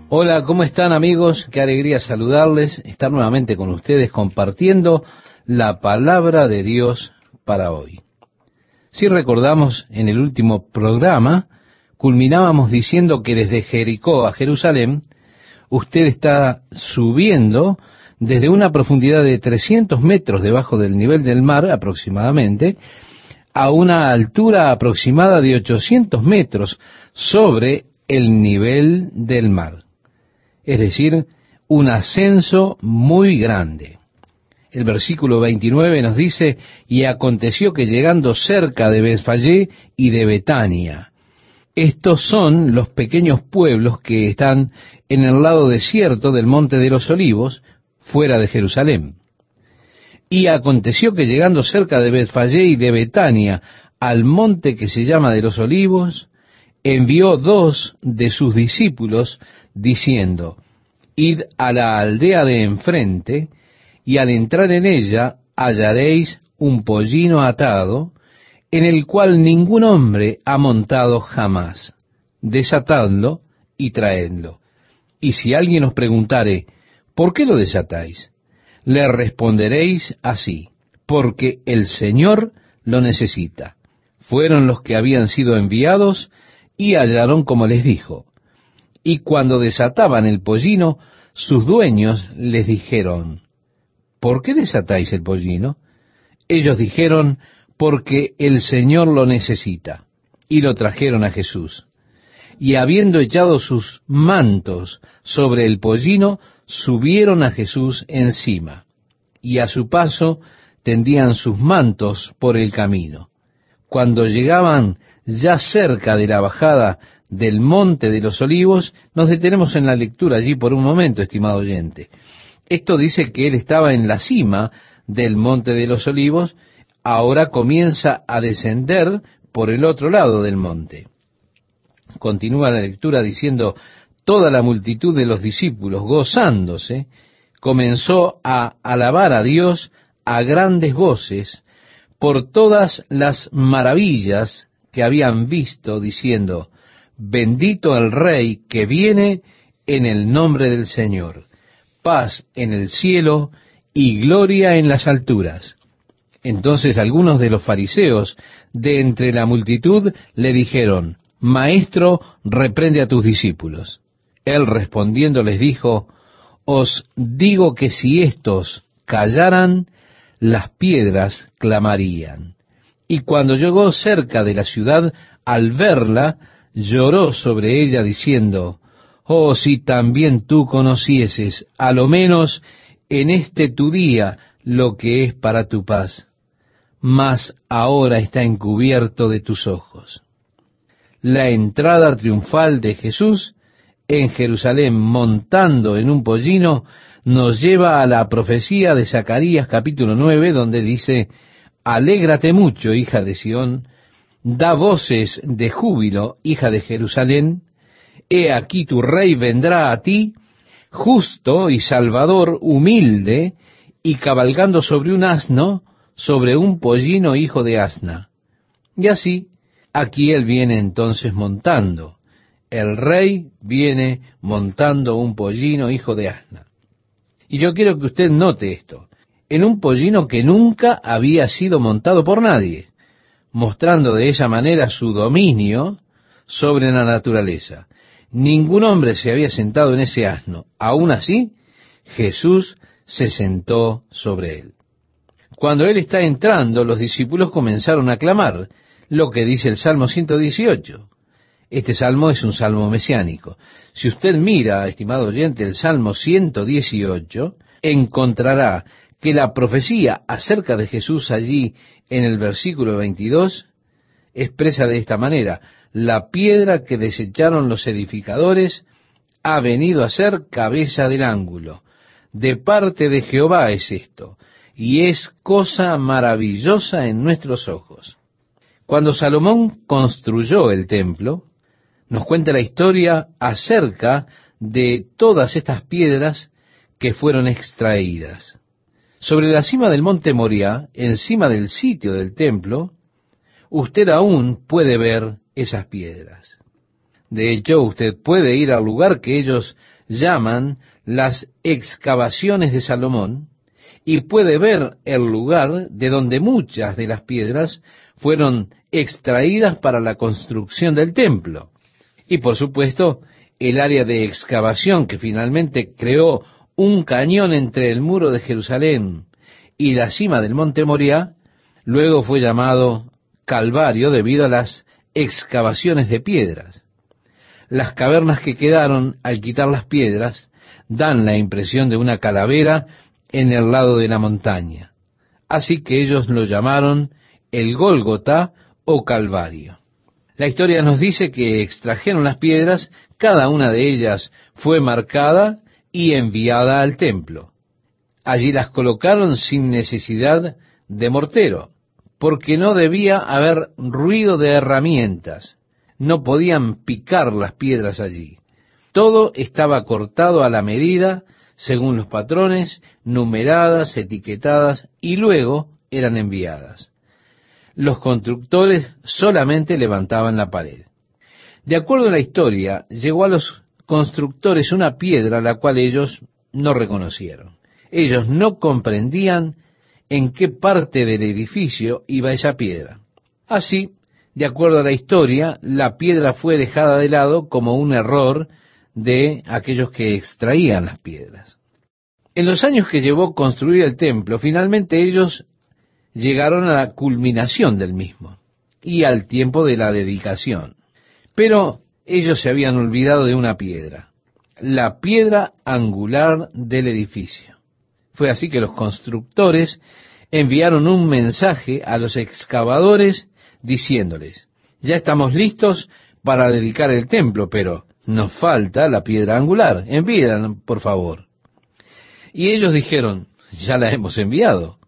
Hola, ¿cómo están amigos? Qué alegría saludarles, estar nuevamente con ustedes compartiendo la palabra de Dios para hoy. Si recordamos, en el último programa culminábamos diciendo que desde Jericó a Jerusalén, usted está subiendo desde una profundidad de 300 metros debajo del nivel del mar aproximadamente, a una altura aproximada de 800 metros sobre el nivel del mar. Es decir, un ascenso muy grande. El versículo 29 nos dice, y aconteció que llegando cerca de Betfagé y de Betania. Estos son los pequeños pueblos que están en el lado desierto del Monte de los Olivos, fuera de Jerusalén. Y aconteció que llegando cerca de Betfagé y de Betania, al monte que se llama de los Olivos, envió 2 de sus discípulos, diciendo, id a la aldea de enfrente, y al entrar en ella hallaréis un pollino atado, en el cual ningún hombre ha montado jamás. Desatadlo y traedlo. Y si alguien os preguntare, ¿por qué lo desatáis? Le responderéis así, porque el Señor lo necesita. Fueron los que habían sido enviados, y hallaron como les dijo. Y cuando desataban el pollino, sus dueños les dijeron, ¿por qué desatáis el pollino? Ellos dijeron, porque el Señor lo necesita. Y lo trajeron a Jesús. Y habiendo echado sus mantos sobre el pollino, subieron a Jesús encima. Y a su paso tendían sus mantos por el camino. Cuando llegaban ya cerca de la bajada del Monte de los Olivos, nos detenemos en la lectura allí por un momento, estimado oyente. Esto dice que él estaba en la cima del Monte de los Olivos, ahora comienza a descender por el otro lado del monte. Continúa la lectura diciendo, toda la multitud de los discípulos, gozándose, comenzó a alabar a Dios a grandes voces por todas las maravillas que habían visto, diciendo, bendito el Rey que viene en el nombre del Señor, paz en el cielo y gloria en las alturas. Entonces algunos de los fariseos de entre la multitud le dijeron, Maestro, reprende a tus discípulos. Él respondiendo les dijo, os digo que si éstos callaran, las piedras clamarían. Y cuando llegó cerca de la ciudad, al verla, lloró sobre ella diciendo, oh, si también tú conocieses, a lo menos en este tu día, lo que es para tu paz, mas ahora está encubierto de tus ojos. La entrada triunfal de Jesús en Jerusalén montando en un pollino nos lleva a la profecía de Zacarías capítulo 9, donde dice, alégrate mucho, hija de Sión, da voces de júbilo, hija de Jerusalén, he aquí tu rey vendrá a ti, justo y salvador, humilde, y cabalgando sobre un asno, sobre un pollino hijo de asna. Y así, aquí él viene entonces montando. El rey viene montando un pollino hijo de asna. Y yo quiero que usted note esto, en un pollino que nunca había sido montado por nadie, mostrando de esa manera su dominio sobre la naturaleza. Ningún hombre se había sentado en ese asno. Aún así, Jesús se sentó sobre él. Cuando él está entrando, los discípulos comenzaron a clamar, lo que dice el Salmo 118. Este salmo es un salmo mesiánico. Si usted mira, estimado oyente, el Salmo 118, encontrará que la profecía acerca de Jesús allí en el versículo 22 expresa de esta manera, la piedra que desecharon los edificadores ha venido a ser cabeza del ángulo. De parte de Jehová es esto, y es cosa maravillosa en nuestros ojos. Cuando Salomón construyó el templo, nos cuenta la historia acerca de todas estas piedras que fueron extraídas. Sobre la cima del monte Moriah, encima del sitio del templo, usted aún puede ver esas piedras. De hecho, usted puede ir al lugar que ellos llaman las excavaciones de Salomón y puede ver el lugar de donde muchas de las piedras fueron extraídas para la construcción del templo. Y por supuesto, el área de excavación que finalmente creó un cañón entre el muro de Jerusalén y la cima del monte Moriah, luego fue llamado Calvario debido a las excavaciones de piedras. Las cavernas que quedaron al quitar las piedras dan la impresión de una calavera en el lado de la montaña. Así que ellos lo llamaron el Gólgota o Calvario. La historia nos dice que extrajeron las piedras, cada una de ellas fue marcada y enviada al templo. Allí las colocaron sin necesidad de mortero, porque no debía haber ruido de herramientas. No podían picar las piedras allí. Todo estaba cortado a la medida, según los patrones, numeradas, etiquetadas, y luego eran enviadas. Los constructores solamente levantaban la pared. De acuerdo a la historia, llegó a los constructores una piedra la cual ellos no reconocieron. Ellos no comprendían en qué parte del edificio iba esa piedra. Así, de acuerdo a la historia, la piedra fue dejada de lado como un error de aquellos que extraían las piedras. En los años que llevó construir el templo, finalmente ellos llegaron a la culminación del mismo y al tiempo de la dedicación. Pero ellos se habían olvidado de una piedra, la piedra angular del edificio. Fue así que los constructores enviaron un mensaje a los excavadores diciéndoles: ya estamos listos para dedicar el templo, pero nos falta la piedra angular, envíenla, por favor. Y ellos dijeron: ya la hemos enviado.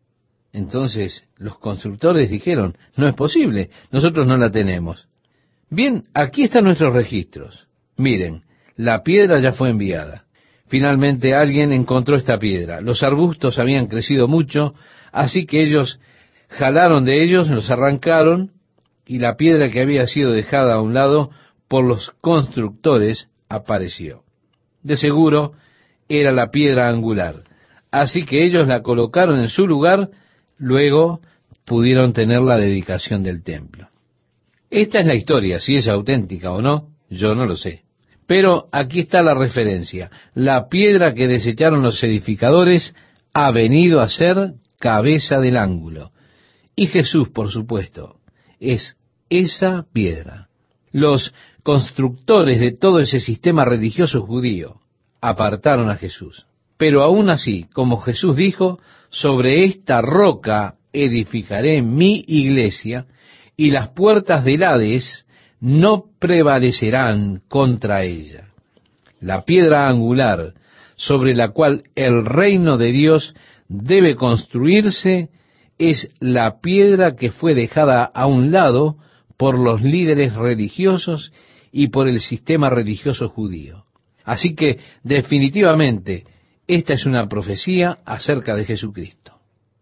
Entonces los constructores dijeron: no es posible, nosotros no la tenemos. Bien, aquí están nuestros registros. Miren, la piedra ya fue enviada. Finalmente alguien encontró esta piedra. Los arbustos habían crecido mucho, así que ellos jalaron de ellos, los arrancaron, y la piedra que había sido dejada a un lado por los constructores apareció. De seguro era la piedra angular. Así que ellos la colocaron en su lugar, luego pudieron tener la dedicación del templo. Esta es la historia, si es auténtica o no, yo no lo sé. Pero aquí está la referencia. La piedra que desecharon los edificadores ha venido a ser cabeza del ángulo. Y Jesús, por supuesto, es esa piedra. Los constructores de todo ese sistema religioso judío apartaron a Jesús. Pero aún así, como Jesús dijo, sobre esta roca edificaré mi iglesia, y las puertas del Hades no prevalecerán contra ella. La piedra angular sobre la cual el reino de Dios debe construirse es la piedra que fue dejada a un lado por los líderes religiosos y por el sistema religioso judío. Así que, definitivamente, esta es una profecía acerca de Jesucristo.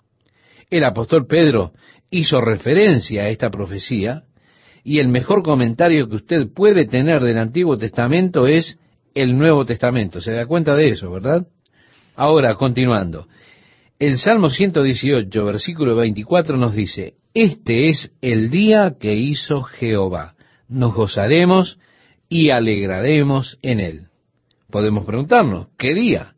El apóstol Pedro hizo referencia a esta profecía, y el mejor comentario que usted puede tener del Antiguo Testamento es el Nuevo Testamento. ¿Se da cuenta de eso, verdad? Ahora, continuando. El Salmo 118, versículo 24 nos dice: este es el día que hizo Jehová. Nos gozaremos y alegraremos en él. Podemos preguntarnos, ¿qué día?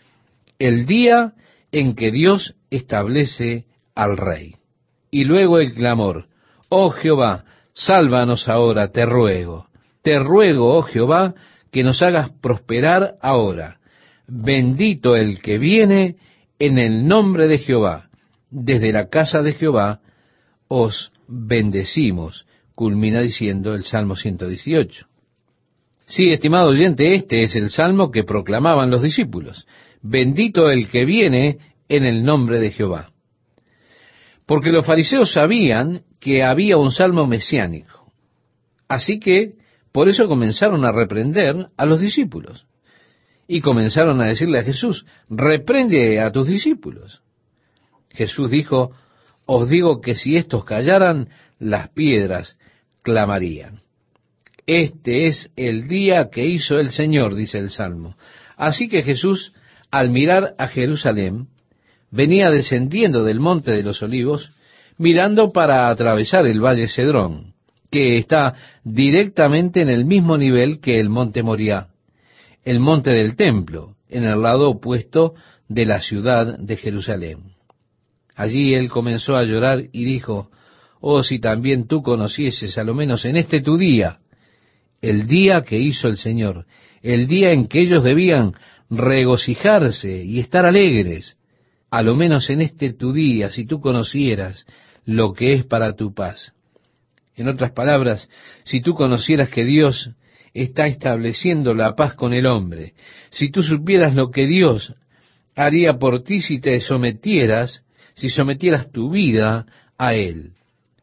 El día en que Dios establece al rey. Y luego el clamor: oh Jehová, sálvanos ahora, te ruego, oh Jehová, que nos hagas prosperar ahora. Bendito el que viene en el nombre de Jehová. Desde la casa de Jehová os bendecimos, culmina diciendo el Salmo 118. Sí, estimado oyente, este es el salmo que proclamaban los discípulos. Bendito el que viene en el nombre de Jehová. Porque los fariseos sabían que había un salmo mesiánico. Así que, por eso comenzaron a reprender a los discípulos. Y comenzaron a decirle a Jesús: reprende a tus discípulos. Jesús dijo: os digo que si estos callaran, las piedras clamarían. Este es el día que hizo el Señor, dice el Salmo. Así que Jesús, al mirar a Jerusalén, venía descendiendo del Monte de los Olivos, mirando para atravesar el Valle Cedrón, que está directamente en el mismo nivel que el Monte Moriah, el monte del templo, en el lado opuesto de la ciudad de Jerusalén. Allí él comenzó a llorar y dijo: oh, si también tú conocieses, a lo menos en este tu día, el día que hizo el Señor, el día en que ellos debían regocijarse y estar alegres, a lo menos en este tu día, si tú conocieras lo que es para tu paz. En otras palabras, si tú conocieras que Dios está estableciendo la paz con el hombre, si tú supieras lo que Dios haría por ti si te sometieras, si sometieras tu vida a Él.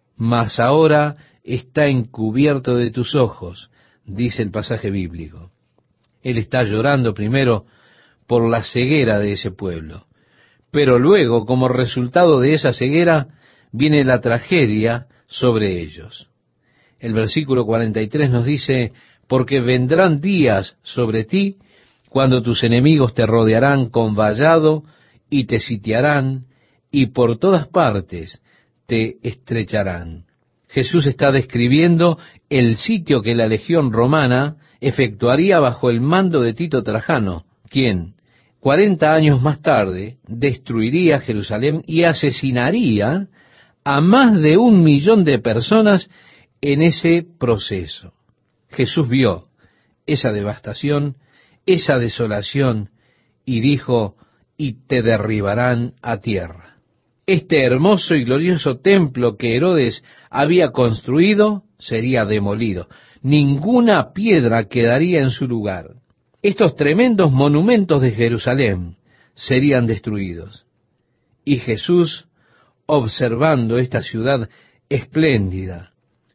Mas ahora está encubierto de tus ojos, dice el pasaje bíblico. Él está llorando primero por la ceguera de ese pueblo, pero luego, como resultado de esa ceguera, viene la tragedia sobre ellos. El versículo 43 nos dice: porque vendrán días sobre ti cuando tus enemigos te rodearán con vallado y te sitiarán, y por todas partes te estrecharán. Jesús está describiendo el sitio que la legión romana efectuaría bajo el mando de Tito Trajano, quien 40 años más tarde destruiría Jerusalén y asesinaría a más de 1 millón de personas en ese proceso. Jesús vio esa devastación, esa desolación, y dijo: y te derribarán a tierra. Este hermoso y glorioso templo que Herodes había construido sería demolido. Ninguna piedra quedaría en su lugar. Estos tremendos monumentos de Jerusalén serían destruidos. Y Jesús, observando esta ciudad espléndida,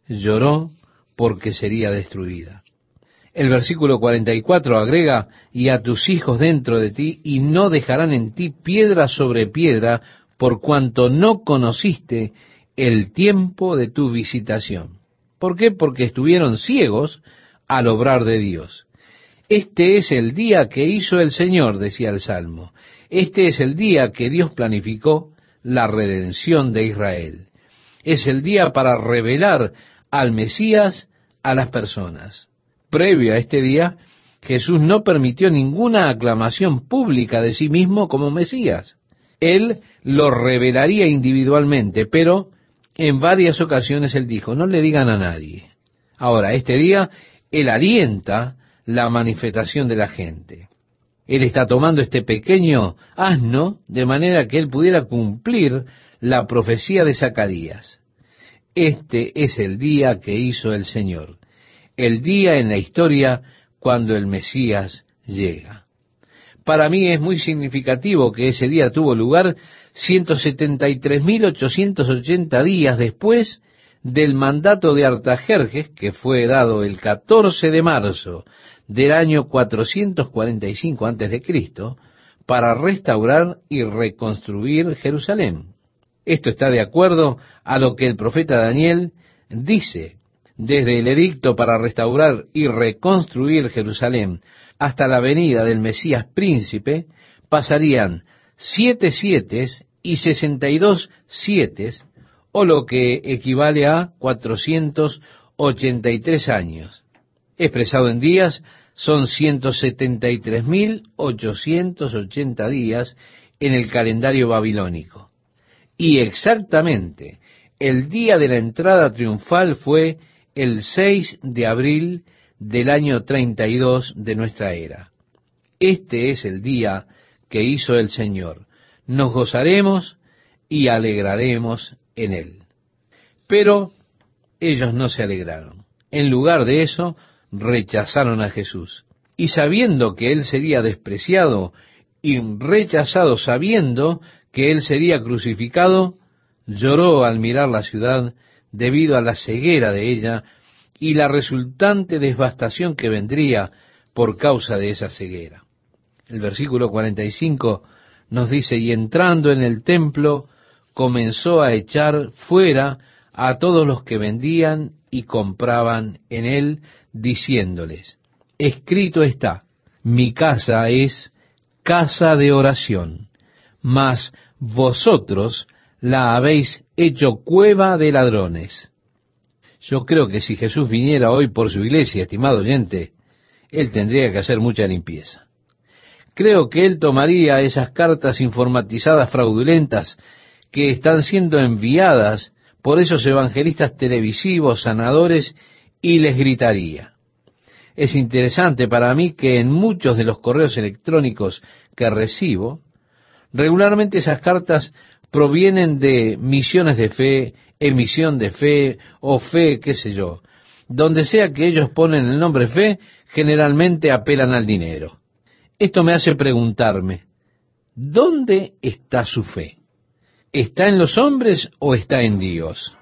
lloró porque sería destruida. El versículo 44 agrega: y a tus hijos dentro de ti, y no dejarán en ti piedra sobre piedra, por cuanto no conociste el tiempo de tu visitación. ¿Por qué? Porque estuvieron ciegos al obrar de Dios. Este es el día que hizo el Señor, decía el Salmo. Este es el día que Dios planificó la redención de Israel. Es el día para revelar al Mesías a las personas. Previo a este día, Jesús no permitió ninguna aclamación pública de sí mismo como Mesías. Él lo revelaría individualmente, pero en varias ocasiones él dijo: no le digan a nadie. Ahora, este día, él alienta la manifestación de la gente. Él está tomando este pequeño asno de manera que él pudiera cumplir la profecía de Zacarías. Este es el día que hizo el Señor, el día en la historia cuando el Mesías llega. Para mí es muy significativo que ese día tuvo lugar 173.880 días después del mandato de Artajerjes, que fue dado el 14 de marzo del año 445 a.C., para restaurar y reconstruir Jerusalén. Esto está de acuerdo a lo que el profeta Daniel dice. Desde el edicto para restaurar y reconstruir Jerusalén hasta la venida del Mesías príncipe, pasarían 7 sietes y 62 sietes, o lo que equivale a 483 años. Expresado en días, son 173.880 días en el calendario babilónico. Y exactamente el día de la entrada triunfal fue el 6 de abril del año 32 de nuestra era. Este es el día que hizo el Señor. Nos gozaremos y alegraremos en él. Pero ellos no se alegraron. En lugar de eso, rechazaron a Jesús. Y sabiendo que él sería despreciado y rechazado, sabiendo que él sería crucificado, lloró al mirar la ciudad debido a la ceguera de ella y la resultante devastación que vendría por causa de esa ceguera. El versículo 45 nos dice: y entrando en el templo, comenzó a echar fuera a todos los que vendían y compraban en él, diciéndoles: escrito está, mi casa es casa de oración, mas vosotros la habéis hecho cueva de ladrones. Yo creo que si Jesús viniera hoy por su iglesia, estimado oyente, él tendría que hacer mucha limpieza. Creo que él tomaría esas cartas informatizadas fraudulentas que están siendo enviadas por esos evangelistas televisivos, sanadores, y les gritaría. Es interesante para mí que en muchos de los correos electrónicos que recibo, regularmente esas cartas provienen de misiones de fe, emisión de fe o fe, qué sé yo. Donde sea que ellos ponen el nombre fe, generalmente apelan al dinero. Esto me hace preguntarme, ¿dónde está su fe? ¿Está en los hombres o está en Dios?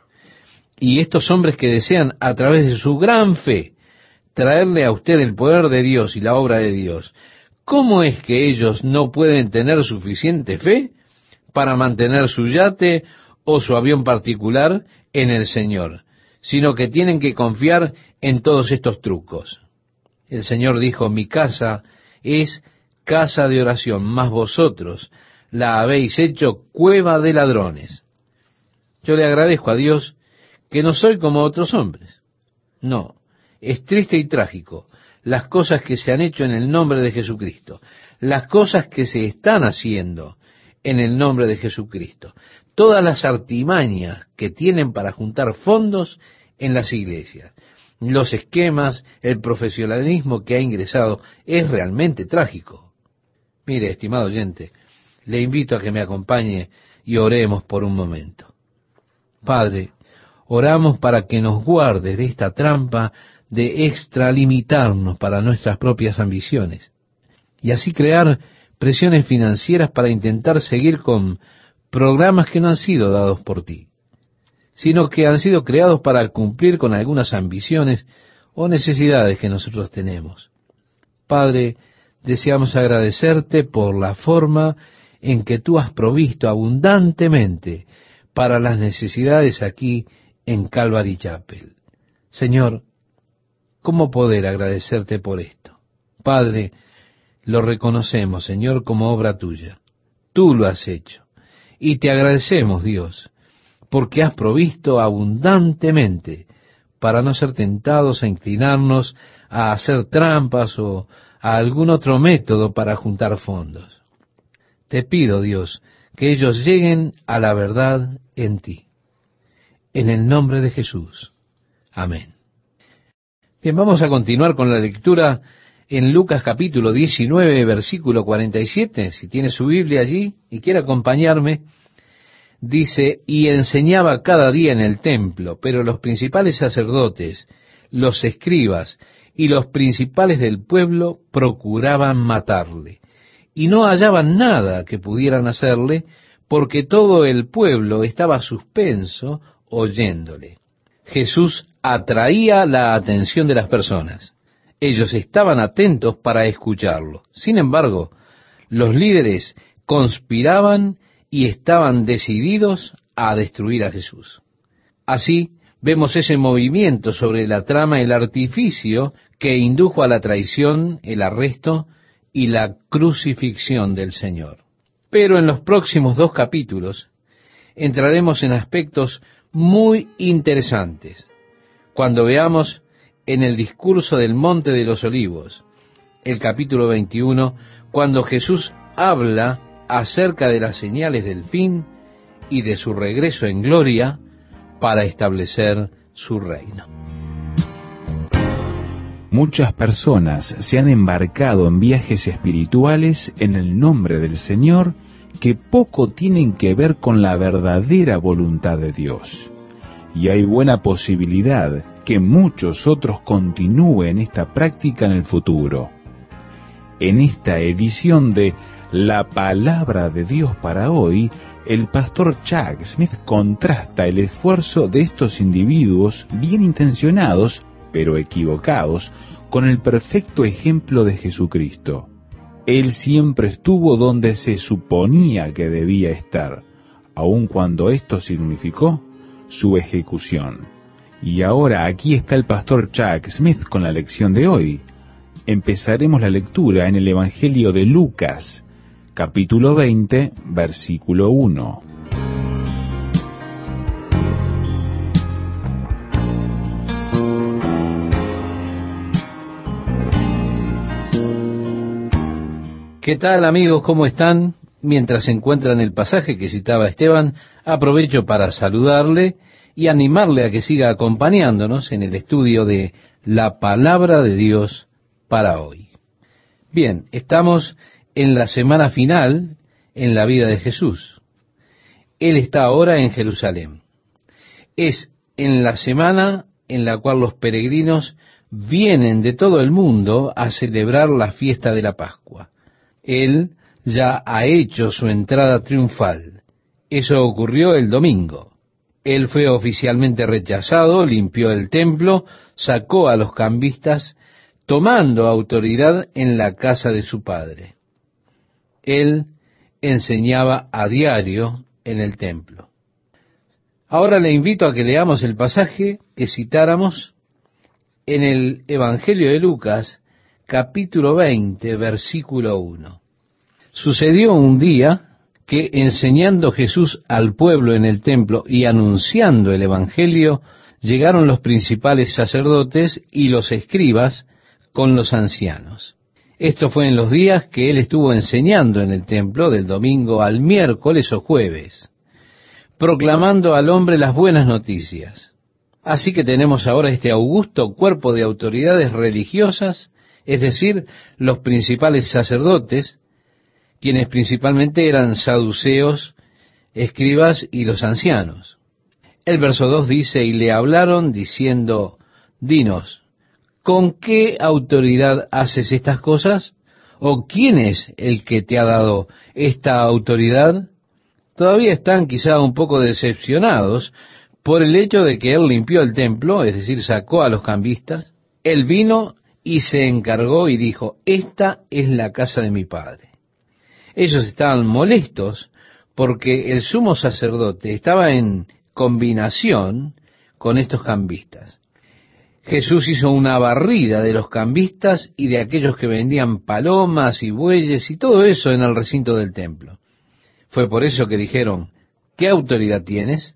Y estos hombres que desean, a través de su gran fe, traerle a usted el poder de Dios y la obra de Dios, ¿cómo es que ellos no pueden tener suficiente fe para mantener su yate o su avión particular en el Señor, sino que tienen que confiar en todos estos trucos? El Señor dijo, mi casa es casa de oración, mas vosotros la habéis hecho cueva de ladrones. Yo le agradezco a Dios que no soy como otros hombres. No, es triste y trágico las cosas que se han hecho en el nombre de Jesucristo, las cosas que se están haciendo en el nombre de Jesucristo, todas las artimañas que tienen para juntar fondos en las iglesias, los esquemas, el profesionalismo que ha ingresado, es realmente trágico. Mire, estimado oyente, le invito a que me acompañe y oremos por un momento. Padre, oramos para que nos guardes de esta trampa de extralimitarnos para nuestras propias ambiciones y así crear presiones financieras para intentar seguir con programas que no han sido dados por ti, sino que han sido creados para cumplir con algunas ambiciones o necesidades que nosotros tenemos. Padre, deseamos agradecerte por la forma en que tú has provisto abundantemente para las necesidades aquí en Calvary Chapel. Señor, ¿cómo poder agradecerte por esto? Padre, lo reconocemos, Señor, como obra tuya. Tú lo has hecho. Y te agradecemos, Dios, porque has provisto abundantemente para no ser tentados a inclinarnos a hacer trampas o a algún otro método para juntar fondos. Te pido, Dios, que ellos lleguen a la verdad en ti. En el nombre de Jesús. Amén. Bien, vamos a continuar con la lectura en Lucas capítulo 19, versículo 47. Si tiene su Biblia allí y quiere acompañarme, dice, y enseñaba cada día en el templo, pero los principales sacerdotes, los escribas y los principales del pueblo procuraban matarle, y no hallaban nada que pudieran hacerle, porque todo el pueblo estaba suspenso oyéndole. Jesús atraía la atención de las personas. Ellos estaban atentos para escucharlo. Sin embargo, los líderes conspiraban y estaban decididos a destruir a Jesús. Así vemos ese movimiento sobre la trama, el artificio que indujo a la traición, el arresto y la crucifixión del Señor. Pero en los próximos 2 capítulos entraremos en aspectos muy interesantes, cuando veamos en el discurso del Monte de los Olivos, el capítulo 21, cuando Jesús habla acerca de las señales del fin y de su regreso en gloria para establecer su reino. Muchas personas se han embarcado en viajes espirituales en el nombre del Señor que poco tienen que ver con la verdadera voluntad de Dios. Y hay buena posibilidad que muchos otros continúen esta práctica en el futuro. En esta edición de La Palabra de Dios para hoy, el pastor Chuck Smith contrasta el esfuerzo de estos individuos bien intencionados, pero equivocados, con el perfecto ejemplo de Jesucristo. Él siempre estuvo donde se suponía que debía estar, aun cuando esto significó su ejecución. Y ahora aquí está el pastor Chuck Smith con la lección de hoy. Empezaremos la lectura en el Evangelio de Lucas, capítulo 20, versículo 1. ¿Qué tal, amigos? ¿Cómo están? Mientras se encuentran el pasaje que citaba Esteban, aprovecho para saludarle y animarle a que siga acompañándonos en el estudio de la palabra de Dios para hoy. Bien, estamos en la semana final en la vida de Jesús. Él está ahora en Jerusalén. Es en la semana en la cual los peregrinos vienen de todo el mundo a celebrar la fiesta de la Pascua. Él ya ha hecho su entrada triunfal. Eso ocurrió el domingo. Él fue oficialmente rechazado, limpió el templo, sacó a los cambistas, tomando autoridad en la casa de su padre. Él enseñaba a diario en el templo. Ahora le invito a que leamos el pasaje que citáramos en el Evangelio de Lucas, capítulo 20, versículo 1. Sucedió un día que, enseñando Jesús al pueblo en el templo y anunciando el Evangelio, llegaron los principales sacerdotes y los escribas con los ancianos. Esto fue en los días que él estuvo enseñando en el templo, del domingo al miércoles o jueves, proclamando al hombre las buenas noticias. Así que tenemos ahora este augusto cuerpo de autoridades religiosas, es decir, los principales sacerdotes, quienes principalmente eran saduceos, escribas y los ancianos. El verso 2 dice, y le hablaron diciendo, dinos, ¿con qué autoridad haces estas cosas? ¿O quién es el que te ha dado esta autoridad? Todavía están quizá un poco decepcionados por el hecho de que él limpió el templo, es decir, sacó a los cambistas. Él vino y se encargó y dijo, esta es la casa de mi padre. Ellos estaban molestos porque el sumo sacerdote estaba en combinación con estos cambistas. Jesús hizo una barrida de los cambistas y de aquellos que vendían palomas y bueyes y todo eso en el recinto del templo. Fue por eso que dijeron, ¿qué autoridad tienes?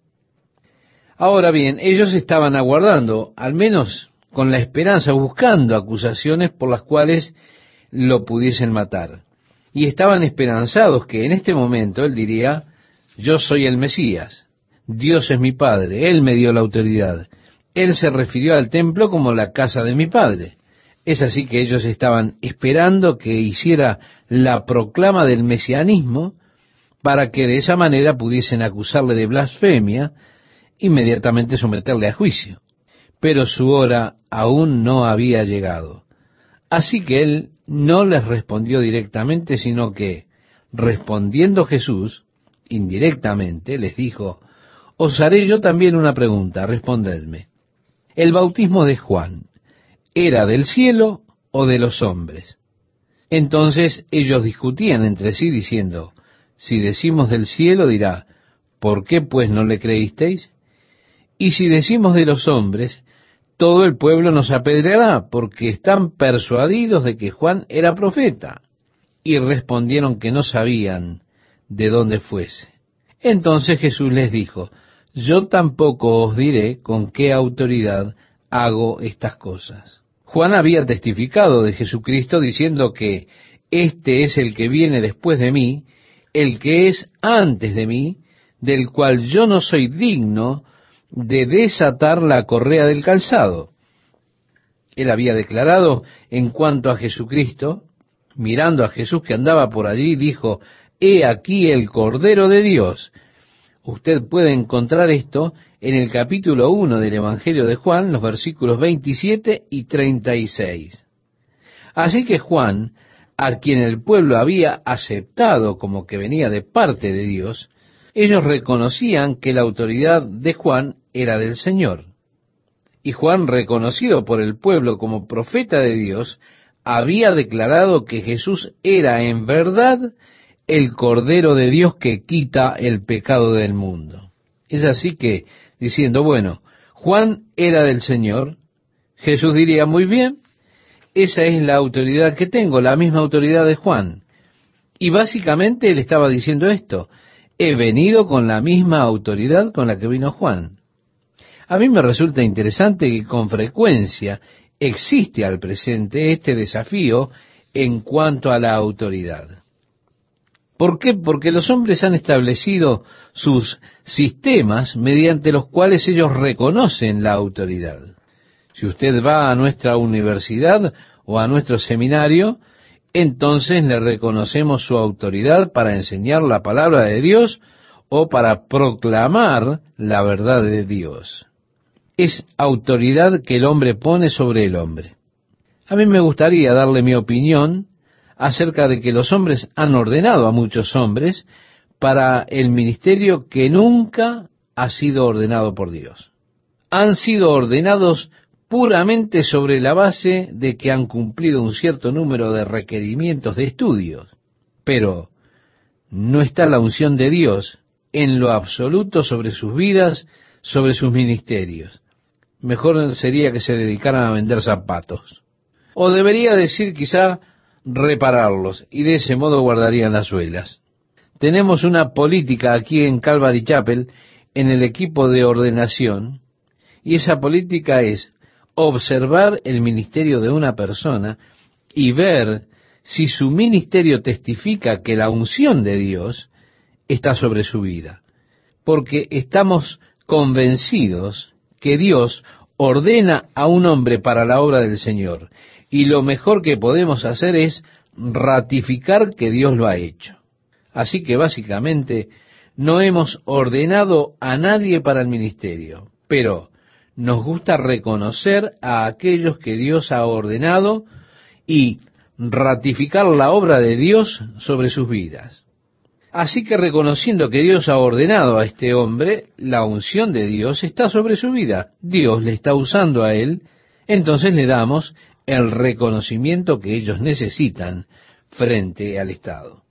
Ahora bien, ellos estaban aguardando, al menos con la esperanza, buscando acusaciones por las cuales lo pudiesen matar. Y estaban esperanzados que en este momento él diría, yo soy el Mesías, Dios es mi Padre, Él me dio la autoridad. Él se refirió al templo como la casa de mi Padre. Es así que ellos estaban esperando que hiciera la proclama del mesianismo para que de esa manera pudiesen acusarle de blasfemia, inmediatamente someterle a juicio. Pero su hora aún no había llegado. Así que él no les respondió directamente, sino que, respondiendo Jesús, indirectamente, les dijo, os haré yo también una pregunta, respondedme. ¿El bautismo de Juan era del cielo o de los hombres? Entonces ellos discutían entre sí diciendo, si decimos del cielo, dirá, ¿por qué pues no le creísteis? Y si decimos de los hombres, todo el pueblo nos apedreará, porque están persuadidos de que Juan era profeta. Y respondieron que no sabían de dónde fuese. Entonces Jesús les dijo, yo tampoco os diré con qué autoridad hago estas cosas. Juan había testificado de Jesucristo diciendo que este es el que viene después de mí, el que es antes de mí, del cual yo no soy digno de desatar la correa del calzado. Él había declarado en cuanto a Jesucristo, mirando a Jesús que andaba por allí, dijo, he aquí el Cordero de Dios. Usted puede encontrar esto en el capítulo 1 del Evangelio de Juan, los versículos 27 y 36. Así que Juan, a quien el pueblo había aceptado como que venía de parte de Dios, ellos reconocían que la autoridad de Juan era del Señor. Y Juan, reconocido por el pueblo como profeta de Dios, había declarado que Jesús era en verdad el Cordero de Dios que quita el pecado del mundo. Es así que, diciendo, bueno, Juan era del Señor, Jesús diría, muy bien, esa es la autoridad que tengo, la misma autoridad de Juan. Y básicamente él estaba diciendo esto, he venido con la misma autoridad con la que vino Juan. A mí me resulta interesante que con frecuencia existe al presente este desafío en cuanto a la autoridad. ¿Por qué? Porque los hombres han establecido sus sistemas mediante los cuales ellos reconocen la autoridad. Si usted va a nuestra universidad o a nuestro seminario, entonces le reconocemos su autoridad para enseñar la palabra de Dios o para proclamar la verdad de Dios. Es autoridad que el hombre pone sobre el hombre. A mí me gustaría darle mi opinión acerca de que los hombres han ordenado a muchos hombres para el ministerio que nunca ha sido ordenado por Dios. Han sido ordenados puramente sobre la base de que han cumplido un cierto número de requerimientos de estudios, pero no está la unción de Dios en lo absoluto sobre sus vidas, sobre sus ministerios. Mejor sería que se dedicaran a vender zapatos. O debería decir quizá repararlos, y de ese modo guardarían las suelas. Tenemos una política aquí en Calvary Chapel, en el equipo de ordenación, y esa política es observar el ministerio de una persona y ver si su ministerio testifica que la unción de Dios está sobre su vida. Porque estamos convencidos que Dios ordena a un hombre para la obra del Señor, y lo mejor que podemos hacer es ratificar que Dios lo ha hecho. Así que básicamente no hemos ordenado a nadie para el ministerio, pero nos gusta reconocer a aquellos que Dios ha ordenado y ratificar la obra de Dios sobre sus vidas. Así que reconociendo que Dios ha ordenado a este hombre, la unción de Dios está sobre su vida. Dios le está usando a él, entonces le damos el reconocimiento que ellos necesitan frente al Estado.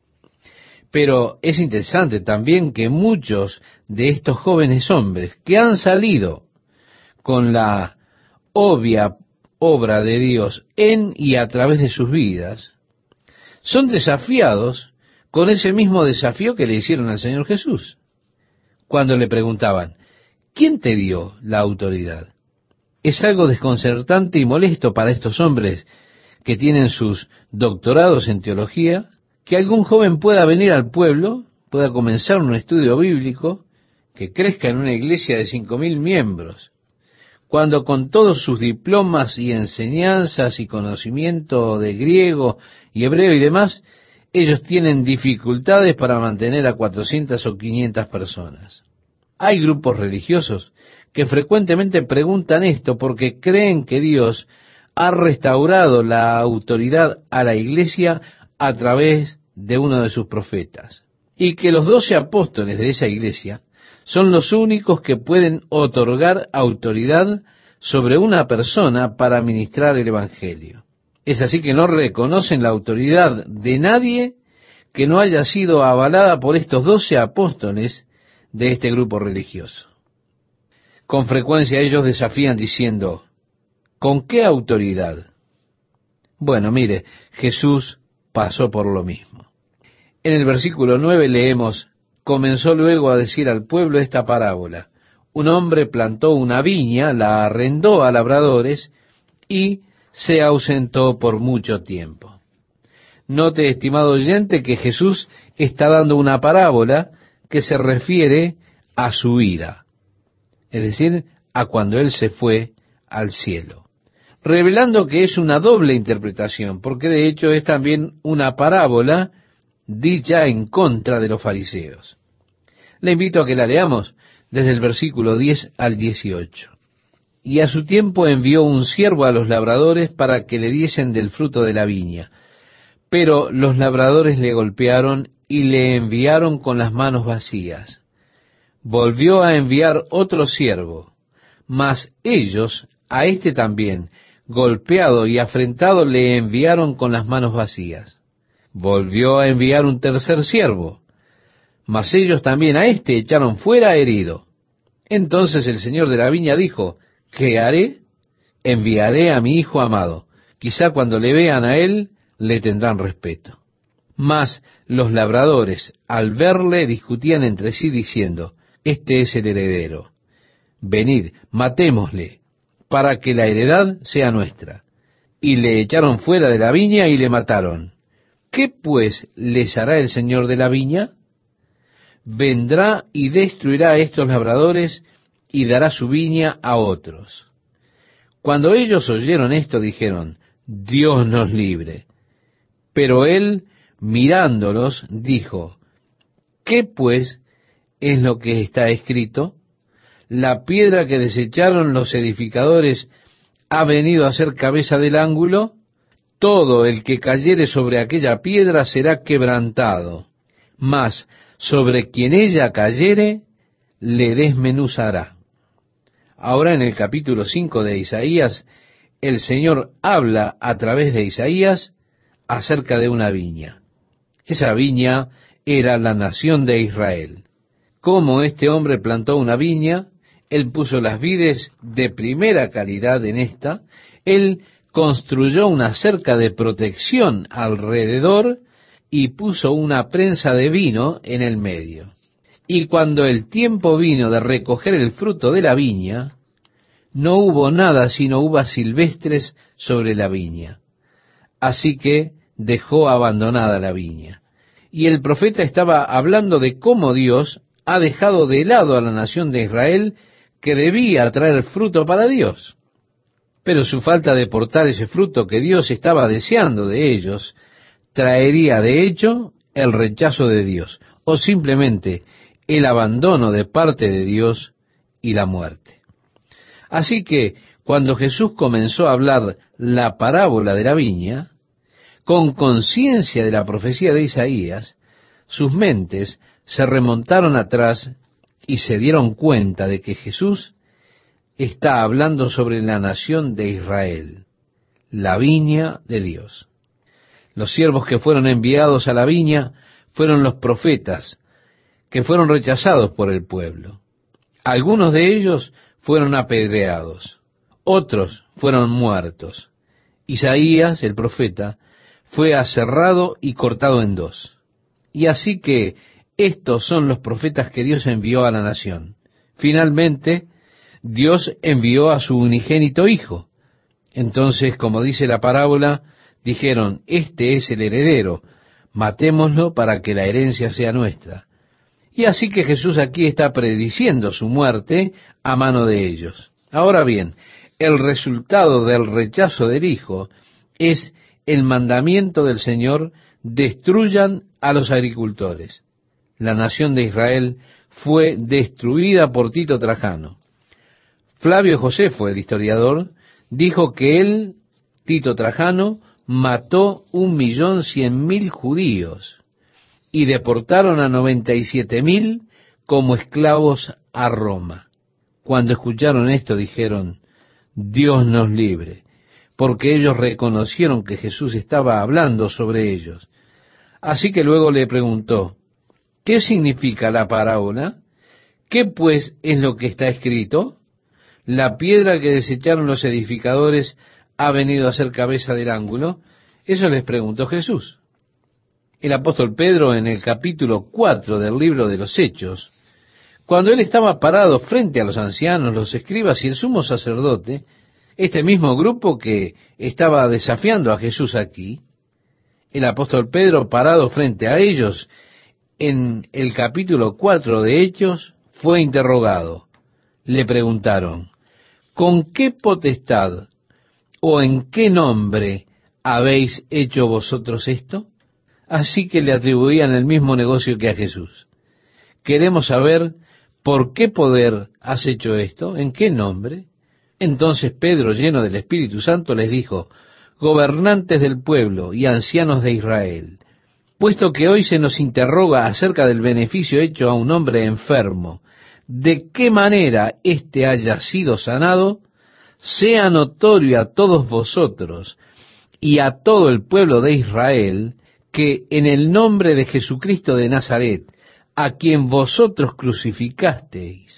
Pero es interesante también que muchos de estos jóvenes hombres que han salido con la obvia obra de Dios en y a través de sus vidas, son desafiados con ese mismo desafío que le hicieron al Señor Jesús, cuando le preguntaban, ¿quién te dio la autoridad? Es algo desconcertante y molesto para estos hombres que tienen sus doctorados en teología, que algún joven pueda venir al pueblo, pueda comenzar un estudio bíblico, que crezca en una iglesia de 5.000 miembros, cuando con todos sus diplomas y enseñanzas y conocimiento de griego y hebreo y demás, ellos tienen dificultades para mantener a 400 o 500 personas. Hay grupos religiosos que frecuentemente preguntan esto porque creen que Dios ha restaurado la autoridad a la iglesia a través de uno de sus profetas, y que los 12 apóstoles de esa iglesia son los únicos que pueden otorgar autoridad sobre una persona para ministrar el Evangelio. Es así que no reconocen la autoridad de nadie que no haya sido avalada por estos 12 apóstoles de este grupo religioso. Con frecuencia ellos desafían diciendo, ¿con qué autoridad? Bueno, mire, Jesús pasó por lo mismo. En el versículo 9 leemos, comenzó luego a decir al pueblo esta parábola. Un hombre plantó una viña, la arrendó a labradores y se ausentó por mucho tiempo. Note, estimado oyente, que Jesús está dando una parábola que se refiere a su ida, es decir, a cuando Él se fue al cielo, revelando que es una doble interpretación, porque de hecho es también una parábola dicha en contra de los fariseos. Le invito a que la leamos desde el versículo 10 al 18. Y a su tiempo envió un siervo a los labradores para que le diesen del fruto de la viña. Pero los labradores le golpearon y le enviaron con las manos vacías. Volvió a enviar otro siervo, mas ellos a éste también, golpeado y afrentado, le enviaron con las manos vacías. Volvió a enviar un tercer siervo, mas ellos también a éste echaron fuera herido. Entonces el señor de la viña dijo, ¿qué haré? Enviaré a mi hijo amado. Quizá cuando le vean a él, le tendrán respeto. Mas los labradores, al verle, discutían entre sí diciendo, este es el heredero. Venid, matémosle, para que la heredad sea nuestra. Y le echaron fuera de la viña y le mataron. ¿Qué pues les hará el señor de la viña? Vendrá y destruirá a estos labradores y dará su viña a otros. Cuando ellos oyeron esto, dijeron, Dios nos libre. Pero él, mirándolos, dijo, ¿qué pues es lo que está escrito? La piedra que desecharon los edificadores ha venido a ser cabeza del ángulo. Todo el que cayere sobre aquella piedra será quebrantado, mas sobre quien ella cayere, le desmenuzará. Ahora en el capítulo 5 de Isaías, el Señor habla a través de Isaías acerca de una viña. Esa viña era la nación de Israel. Como este hombre plantó una viña, él puso las vides de primera calidad en esta, él construyó una cerca de protección alrededor y puso una prensa de vino en el medio. Y cuando el tiempo vino de recoger el fruto de la viña, no hubo nada sino uvas silvestres sobre la viña. Así que dejó abandonada la viña. Y el profeta estaba hablando de cómo Dios ha dejado de lado a la nación de Israel que debía traer fruto para Dios. Pero su falta de portar ese fruto que Dios estaba deseando de ellos, traería de hecho el rechazo de Dios, o simplemente el abandono de parte de Dios y la muerte. Así que cuando Jesús comenzó a hablar la parábola de la viña, con conciencia de la profecía de Isaías, sus mentes se remontaron atrás y se dieron cuenta de que Jesús está hablando sobre la nación de Israel, la viña de Dios. Los siervos que fueron enviados a la viña fueron los profetas, que fueron rechazados por el pueblo. Algunos de ellos fueron apedreados, otros fueron muertos. Isaías, el profeta, fue aserrado y cortado en dos. Y así que estos son los profetas que Dios envió a la nación. Finalmente, Dios envió a su unigénito Hijo. Entonces, como dice la parábola, dijeron, este es el heredero, matémoslo para que la herencia sea nuestra. Y así que Jesús aquí está prediciendo su muerte a mano de ellos. Ahora bien, el resultado del rechazo del Hijo es el mandamiento del Señor, destruyan a los agricultores. La nación de Israel fue destruida por Tito Trajano. Flavio Josefo, el historiador, dijo que él, Tito Trajano, mató 1.100.000 judíos y deportaron a 97.000 como esclavos a Roma. Cuando escucharon esto dijeron, Dios nos libre, porque ellos reconocieron que Jesús estaba hablando sobre ellos. Así que luego le preguntó, ¿qué significa la parábola? ¿Qué pues es lo que está escrito? La piedra que desecharon los edificadores ha venido a ser cabeza del ángulo. Eso les preguntó Jesús. El apóstol Pedro, en el capítulo 4 del libro de los Hechos, cuando él estaba parado frente a los ancianos, los escribas y el sumo sacerdote, este mismo grupo que estaba desafiando a Jesús aquí, el apóstol Pedro parado frente a ellos, en el capítulo 4 de Hechos, fue interrogado. Le preguntaron, ¿con qué potestad o en qué nombre habéis hecho vosotros esto? Así que le atribuían el mismo negocio que a Jesús. Queremos saber por qué poder has hecho esto, en qué nombre. Entonces Pedro, lleno del Espíritu Santo, les dijo, gobernantes del pueblo y ancianos de Israel, puesto que hoy se nos interroga acerca del beneficio hecho a un hombre enfermo, de qué manera éste haya sido sanado, sea notorio a todos vosotros y a todo el pueblo de Israel, que en el nombre de Jesucristo de Nazaret, a quien vosotros crucificasteis,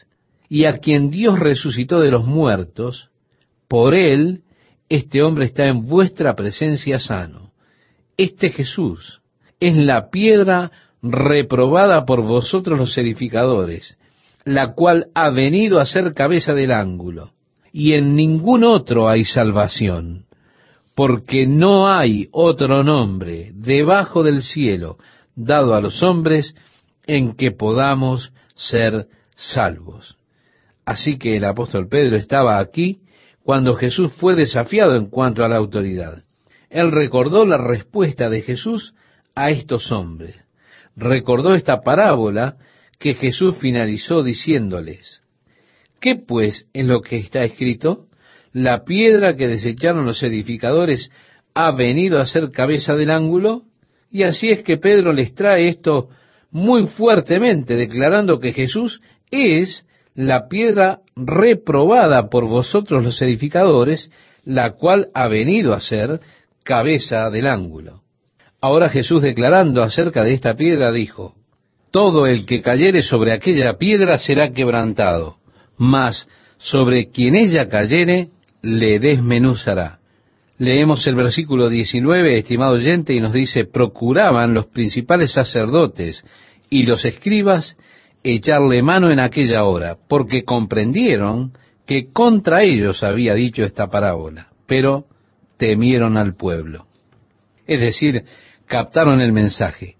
y a quien Dios resucitó de los muertos, por él este hombre está en vuestra presencia sano. Este Jesús es la piedra reprobada por vosotros los edificadores, la cual ha venido a ser cabeza del ángulo, y en ningún otro hay salvación, porque no hay otro nombre debajo del cielo dado a los hombres en que podamos ser salvos. Así que el apóstol Pedro estaba aquí cuando Jesús fue desafiado en cuanto a la autoridad. Él recordó la respuesta de Jesús a estos hombres. Recordó esta parábola que Jesús finalizó diciéndoles: ¿qué pues es lo que está escrito? La piedra que desecharon los edificadores ha venido a ser cabeza del ángulo. Y así es que Pedro les trae esto muy fuertemente, declarando que Jesús es la piedra reprobada por vosotros los edificadores, la cual ha venido a ser cabeza del ángulo. Ahora Jesús, declarando acerca de esta piedra, dijo: todo el que cayere sobre aquella piedra será quebrantado, mas sobre quien ella cayere le desmenuzará. Leemos el versículo 19, estimado oyente, y nos dice: procuraban los principales sacerdotes y los escribas echarle mano en aquella hora, porque comprendieron que contra ellos había dicho esta parábola, pero temieron al pueblo. Es decir, captaron el mensaje.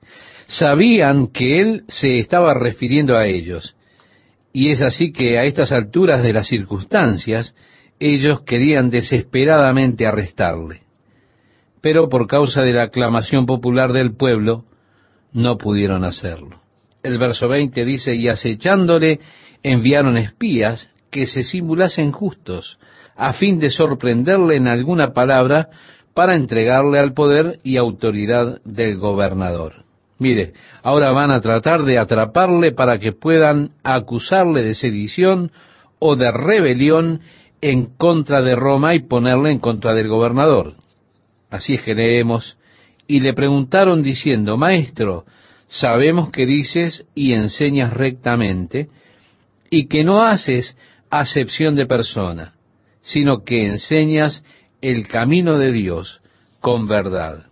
Sabían que él se estaba refiriendo a ellos, y es así que a estas alturas de las circunstancias, ellos querían desesperadamente arrestarle. Pero por causa de la aclamación popular del pueblo, no pudieron hacerlo. El verso 20 dice: y acechándole enviaron espías que se simulasen justos, a fin de sorprenderle en alguna palabra para entregarle al poder y autoridad del gobernador. Mire, ahora van a tratar de atraparle para que puedan acusarle de sedición o de rebelión en contra de Roma y ponerle en contra del gobernador. Así es que leemos: y le preguntaron diciendo: Maestro, sabemos que dices y enseñas rectamente, y que no haces acepción de persona, sino que enseñas el camino de Dios con verdad.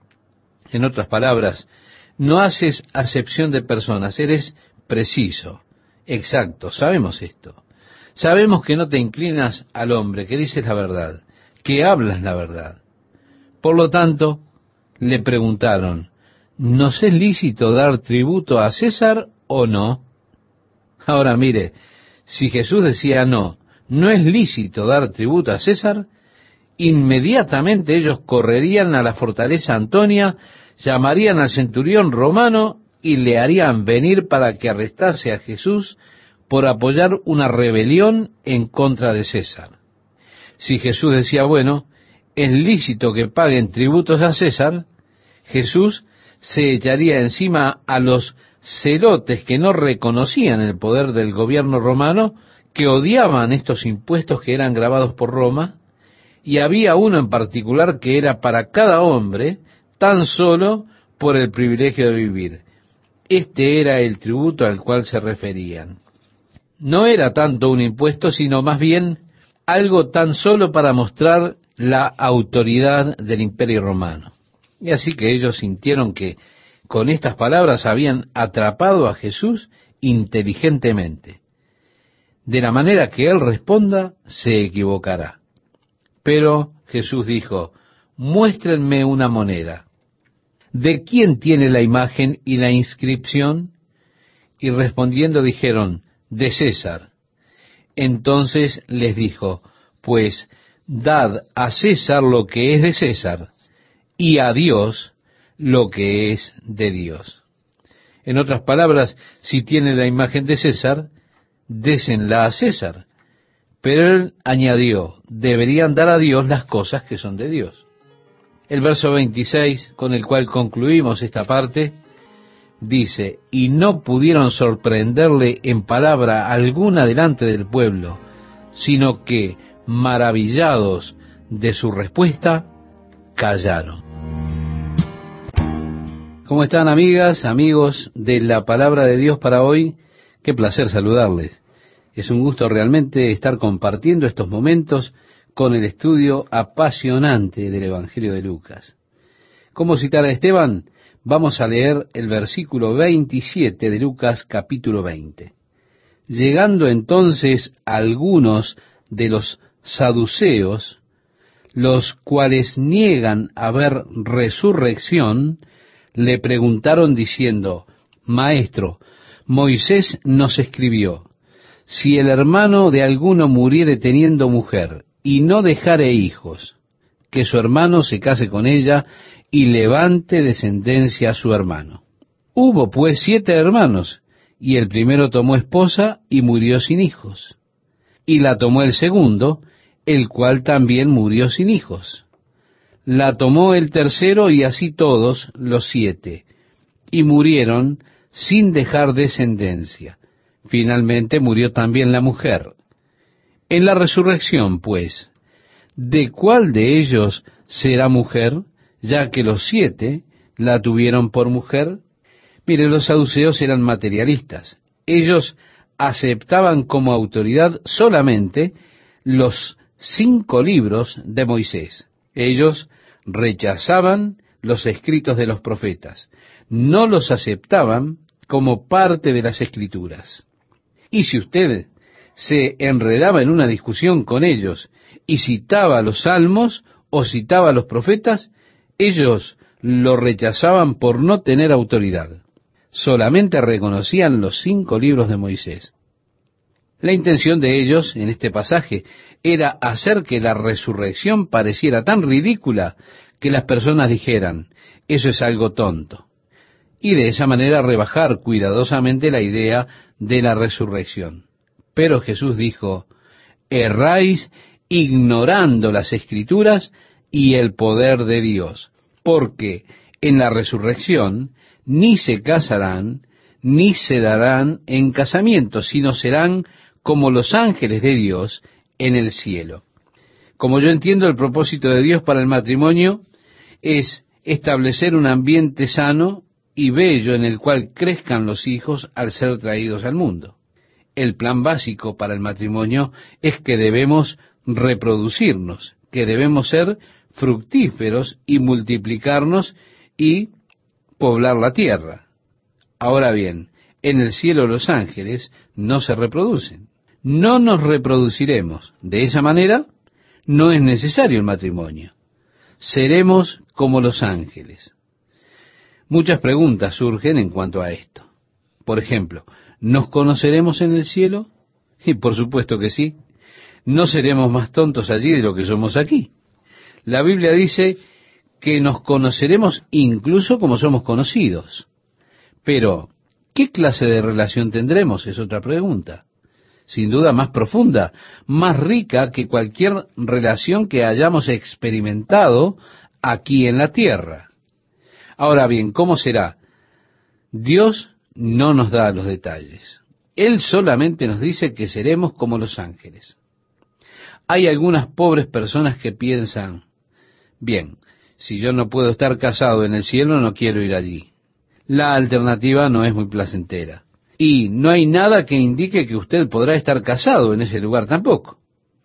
En otras palabras, no haces acepción de personas, eres preciso, exacto, sabemos esto. Sabemos que no te inclinas al hombre, que dices la verdad, que hablas la verdad. Por lo tanto, le preguntaron: ¿nos es lícito dar tributo a César o no? Ahora mire, si Jesús decía no es lícito dar tributo a César, inmediatamente ellos correrían a la fortaleza Antonia, llamarían al centurión romano y le harían venir para que arrestase a Jesús por apoyar una rebelión en contra de César. Si Jesús decía, bueno, es lícito que paguen tributos a César, Jesús se echaría encima a los celotes que no reconocían el poder del gobierno romano, que odiaban estos impuestos que eran grabados por Roma, y había uno en particular que era para cada hombre, tan solo por el privilegio de vivir. Este era el tributo al cual se referían. No era tanto un impuesto, sino más bien algo tan solo para mostrar la autoridad del Imperio Romano. Y así que ellos sintieron que con estas palabras habían atrapado a Jesús inteligentemente. De la manera que él responda, se equivocará. Pero Jesús dijo: muéstrenme una moneda. ¿De quién tiene la imagen y la inscripción? Y respondiendo dijeron: de César. Entonces les dijo: pues dad a César lo que es de César, y a Dios lo que es de Dios. En otras palabras, si tiene la imagen de César, désenla a César. Pero él añadió: deberían dar a Dios las cosas que son de Dios. El verso 26, con el cual concluimos esta parte, dice: y no pudieron sorprenderle en palabra alguna delante del pueblo, sino que, maravillados de su respuesta, callaron. ¿Cómo están, amigas, amigos de la palabra de Dios para hoy? Qué placer saludarles. Es un gusto realmente estar compartiendo estos momentos con el estudio apasionante del Evangelio de Lucas. ¿Cómo citar a Esteban? Vamos a leer el versículo 27 de Lucas capítulo 20. Llegando entonces algunos de los saduceos, los cuales niegan haber resurrección, le preguntaron diciendo: Maestro, Moisés nos escribió: si el hermano de alguno muriere teniendo mujer y no dejare hijos, que su hermano se case con ella y levante descendencia a su hermano. Hubo pues 7 hermanos, y el primero tomó esposa y murió sin hijos. Y la tomó el segundo, el cual también murió sin hijos. La tomó el tercero, y así todos los 7, y murieron sin dejar descendencia. Finalmente murió también la mujer. En la resurrección, pues, ¿de cuál de ellos será mujer, ya que los 7 la tuvieron por mujer? Mire, los saduceos eran materialistas. Ellos aceptaban como autoridad solamente los 5 libros de Moisés. Ellos rechazaban los escritos de los profetas. No los aceptaban como parte de las Escrituras. Y si usted se enredaba en una discusión con ellos y citaba los salmos o citaba a los profetas, ellos lo rechazaban por no tener autoridad. Solamente reconocían los 5 libros de Moisés. La intención de ellos en este pasaje era hacer que la resurrección pareciera tan ridícula que las personas dijeran: eso es algo tonto. Y de esa manera rebajar cuidadosamente la idea de la resurrección. Pero Jesús dijo: erráis ignorando las Escrituras y el poder de Dios, porque en la resurrección ni se casarán, ni se darán en casamiento, sino serán como los ángeles de Dios en el cielo. Como yo entiendo, el propósito de Dios para el matrimonio es establecer un ambiente sano y bello en el cual crezcan los hijos al ser traídos al mundo. El plan básico para el matrimonio es que debemos reproducirnos, que debemos ser fructíferos y multiplicarnos y poblar la tierra. Ahora bien, en el cielo los ángeles no se reproducen. No nos reproduciremos. De esa manera, no es necesario el matrimonio. Seremos como los ángeles. Muchas preguntas surgen en cuanto a esto. Por ejemplo, ¿nos conoceremos en el cielo? Y por supuesto que sí. No seremos más tontos allí de lo que somos aquí. La Biblia dice que nos conoceremos incluso como somos conocidos. Pero, ¿qué clase de relación tendremos? Es otra pregunta. Sin duda más profunda, más rica que cualquier relación que hayamos experimentado aquí en la tierra. Ahora bien, ¿cómo será? Dios no nos da los detalles. Él solamente nos dice que seremos como los ángeles. Hay algunas pobres personas que piensan: bien, si yo no puedo estar casado en el cielo, no quiero ir allí. La alternativa no es muy placentera. Y no hay nada que indique que usted podrá estar casado en ese lugar tampoco.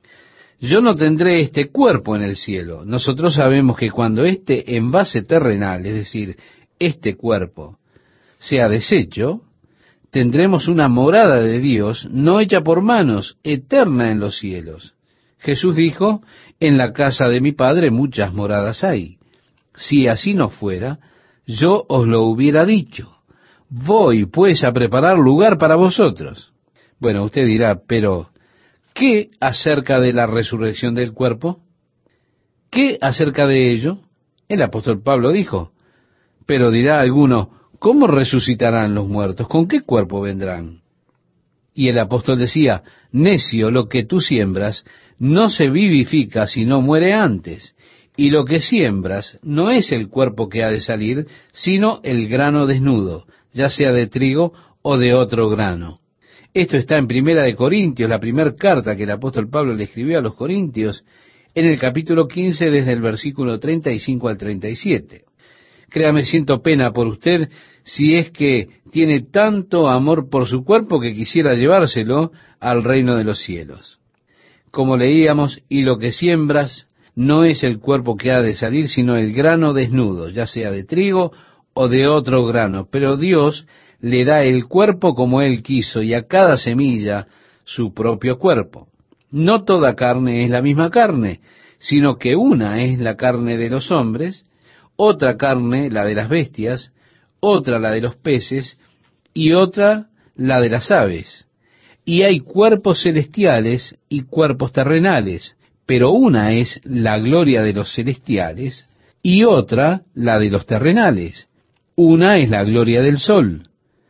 Yo no tendré este cuerpo en el cielo. Nosotros sabemos que cuando este envase terrenal, es decir, este cuerpo, sea deshecho, tendremos una morada de Dios, no hecha por manos, eterna en los cielos. Jesús dijo: en la casa de mi Padre muchas moradas hay. Si así no fuera, yo os lo hubiera dicho. Voy pues a preparar lugar para vosotros. Bueno, usted dirá: pero ¿qué acerca de la resurrección del cuerpo? ¿Qué acerca de ello? El apóstol Pablo dijo. Pero dirá alguno: ¿cómo resucitarán los muertos? ¿Con qué cuerpo vendrán? Y el apóstol decía: necio, lo que tú siembras no se vivifica si no muere antes. Y lo que siembras no es el cuerpo que ha de salir, sino el grano desnudo, ya sea de trigo o de otro grano. Esto está en Primera de Corintios, la primera carta que el apóstol Pablo le escribió a los Corintios, en el capítulo 15, desde el versículo 35 al 37. Créame, siento pena por usted si es que tiene tanto amor por su cuerpo que quisiera llevárselo al reino de los cielos. Como leíamos, y lo que siembras no es el cuerpo que ha de salir, sino el grano desnudo, ya sea de trigo o de otro grano. Pero Dios le da el cuerpo como Él quiso, y a cada semilla su propio cuerpo. No toda carne es la misma carne, sino que una es la carne de los hombres, otra carne la de las bestias, otra la de los peces, y otra la de las aves. Y hay cuerpos celestiales y cuerpos terrenales, pero una es la gloria de los celestiales y otra la de los terrenales. Una es la gloria del sol,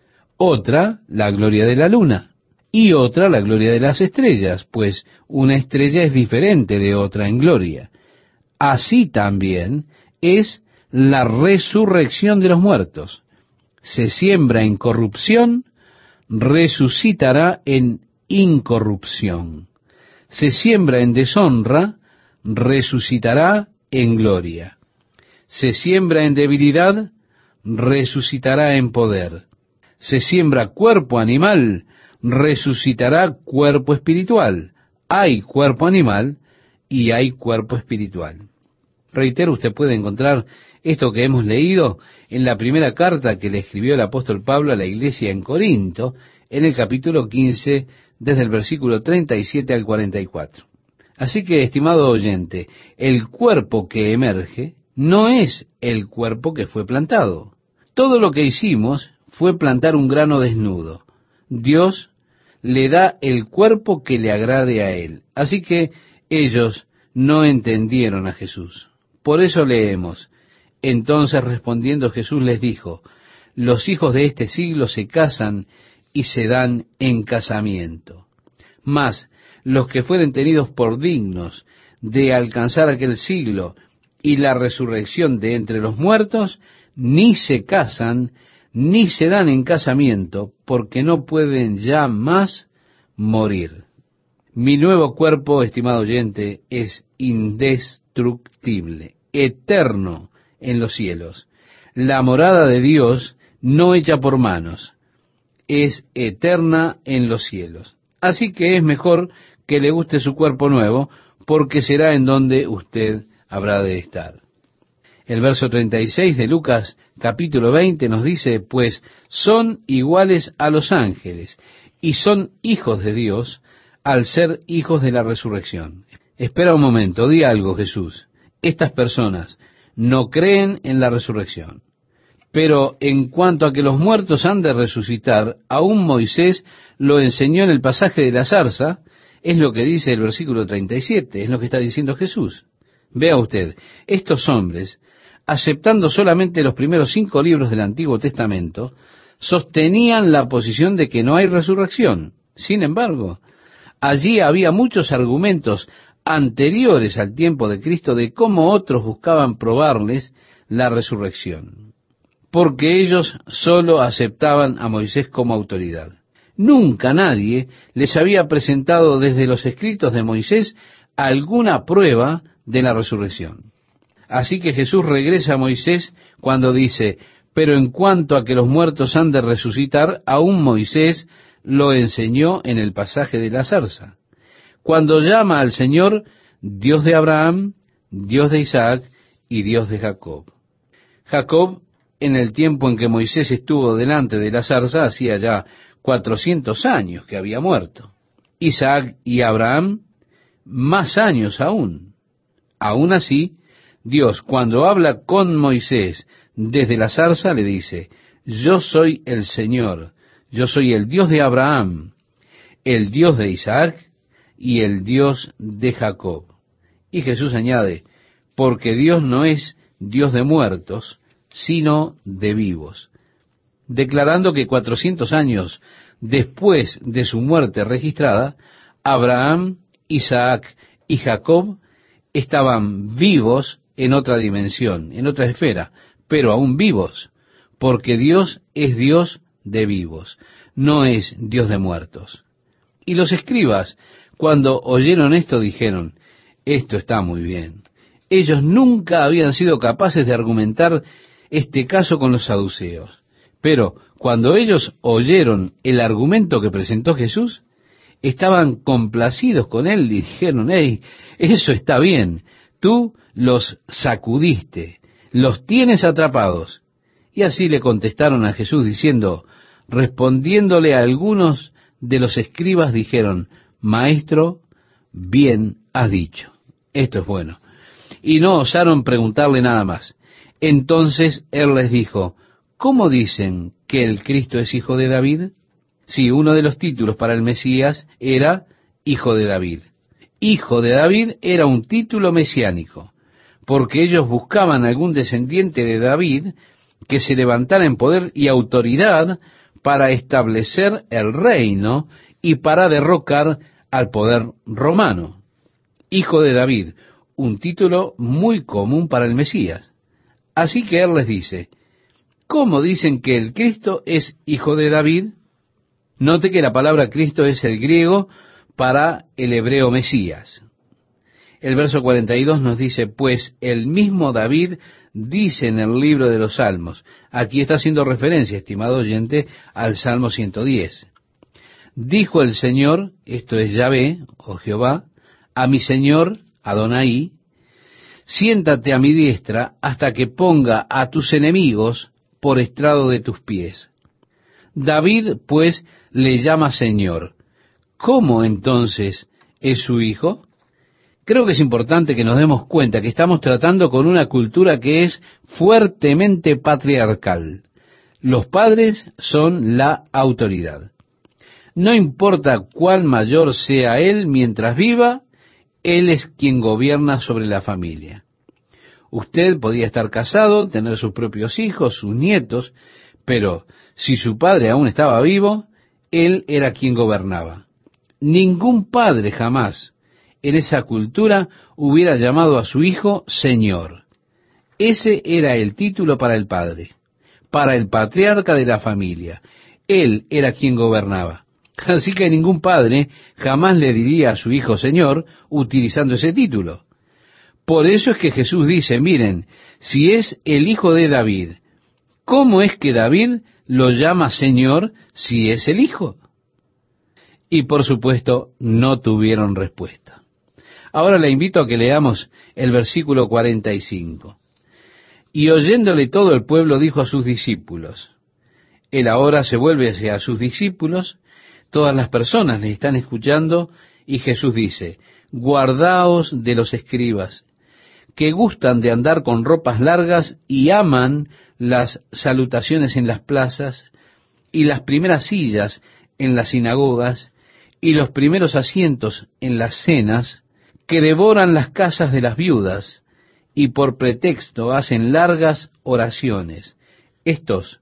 otra la gloria de la luna, y otra la gloria de las estrellas, pues una estrella es diferente de otra en gloria. Así también es la resurrección de los muertos. Se siembra en corrupción, resucitará en incorrupción. Se siembra en deshonra, resucitará en gloria. Se siembra en debilidad, resucitará en poder. Se siembra cuerpo animal, resucitará cuerpo espiritual. Hay cuerpo animal y hay cuerpo espiritual. Reitero, usted puede encontrar esto que hemos leído en la primera carta que le escribió el apóstol Pablo a la iglesia en Corinto, en el capítulo 15, desde el versículo 37 al 44. Así que, estimado oyente, el cuerpo que emerge no es el cuerpo que fue plantado. Todo lo que hicimos fue plantar un grano desnudo. Dios le da el cuerpo que le agrade a Él. Así que ellos no entendieron a Jesús. Por eso leemos: entonces respondiendo Jesús les dijo, los hijos de este siglo se casan y se dan en casamiento. Mas los que fueren tenidos por dignos de alcanzar aquel siglo y la resurrección de entre los muertos, ni se casan, ni se dan en casamiento, porque no pueden ya más morir. Mi nuevo cuerpo, estimado oyente, es indestructible, eterno en los cielos. La morada de Dios, no hecha por manos, es eterna en los cielos. Así que es mejor que le guste su cuerpo nuevo, porque será en donde usted habrá de estar. El verso 36 de Lucas capítulo 20 nos dice, pues son iguales a los ángeles, y son hijos de Dios, al ser hijos de la resurrección. Espera un momento, di algo, Jesús. Estas personas no creen en la resurrección. Pero en cuanto a que los muertos han de resucitar, aún Moisés lo enseñó en el pasaje de la zarza, es lo que dice el versículo 37, es lo que está diciendo Jesús. Vea usted, estos hombres, aceptando solamente los primeros 5 libros del Antiguo Testamento, sostenían la posición de que no hay resurrección. Sin embargo, allí había muchos argumentos anteriores al tiempo de Cristo de cómo otros buscaban probarles la resurrección, porque ellos solo aceptaban a Moisés como autoridad. Nunca nadie les había presentado desde los escritos de Moisés alguna prueba de la resurrección. Así que Jesús regresa a Moisés cuando dice, pero en cuanto a que los muertos han de resucitar, aún Moisés lo enseñó en el pasaje de la zarza, cuando llama al Señor Dios de Abraham, Dios de Isaac y Dios de Jacob. Jacob, en el tiempo en que Moisés estuvo delante de la zarza, hacía ya 400 años que había muerto. Isaac y Abraham, más años aún. Aún así, Dios, cuando habla con Moisés desde la zarza, le dice, yo soy el Señor, yo soy el Dios de Abraham, el Dios de Isaac y el Dios de Jacob. Y Jesús añade, porque Dios no es Dios de muertos, sino de vivos, declarando que 400 años después de su muerte registrada, Abraham, Isaac y Jacob estaban vivos en otra dimensión, en otra esfera, pero aún vivos, porque Dios es Dios de vivos, no es Dios de muertos. Y los escribas, cuando oyeron esto, dijeron, esto está muy bien. Ellos nunca habían sido capaces de argumentar este caso con los saduceos, Pero cuando ellos oyeron el argumento que presentó Jesús, estaban complacidos con él y dijeron, hey, eso está bien, tú los sacudiste, los tienes atrapados. Y así le contestaron a Jesús diciendo, respondiéndole a algunos de los escribas dijeron, Maestro, bien has dicho. Esto es bueno. Y no osaron preguntarle nada más. Entonces él les dijo, ¿cómo dicen que el Cristo es hijo de David? Sí, uno de los títulos para el Mesías era hijo de David. Hijo de David era un título mesiánico, porque ellos buscaban algún descendiente de David que se levantara en poder y autoridad para establecer el reino y para derrocar al poder romano. Hijo de David, un título muy común para el Mesías. Así que él les dice, ¿cómo dicen que el Cristo es hijo de David? Note que la palabra Cristo es el griego para el hebreo Mesías. El verso 42 nos dice, pues el mismo David dice en el libro de los Salmos. Aquí está haciendo referencia, estimado oyente, al Salmo 110. Dijo el Señor, esto es Yahvé, o Jehová, a mi Señor, Adonai, siéntate a mi diestra hasta que ponga a tus enemigos por estrado de tus pies. David, pues, le llama Señor. ¿Cómo entonces es su hijo? Creo que es importante que nos demos cuenta que estamos tratando con una cultura que es fuertemente patriarcal. Los padres son la autoridad. No importa cuál mayor sea él mientras viva, él es quien gobierna sobre la familia. Usted podía estar casado, tener sus propios hijos, sus nietos, pero si su padre aún estaba vivo, él era quien gobernaba. Ningún padre jamás en esa cultura hubiera llamado a su hijo Señor. Ese era el título para el padre, para el patriarca de la familia. Él era quien gobernaba. Así que ningún padre jamás le diría a su hijo Señor utilizando ese título. Por eso es que Jesús dice, miren, si es el hijo de David, ¿cómo es que David lo llama Señor si es el hijo? Y por supuesto no tuvieron respuesta. Ahora le invito a que leamos el versículo 45. Y oyéndole todo el pueblo dijo a sus discípulos. Él ahora se vuelve hacia sus discípulos, todas las personas le están escuchando y Jesús dice, guardaos de los escribas, que gustan de andar con ropas largas y aman las salutaciones en las plazas y las primeras sillas en las sinagogas y los primeros asientos en las cenas, que devoran las casas de las viudas y por pretexto hacen largas oraciones. Estos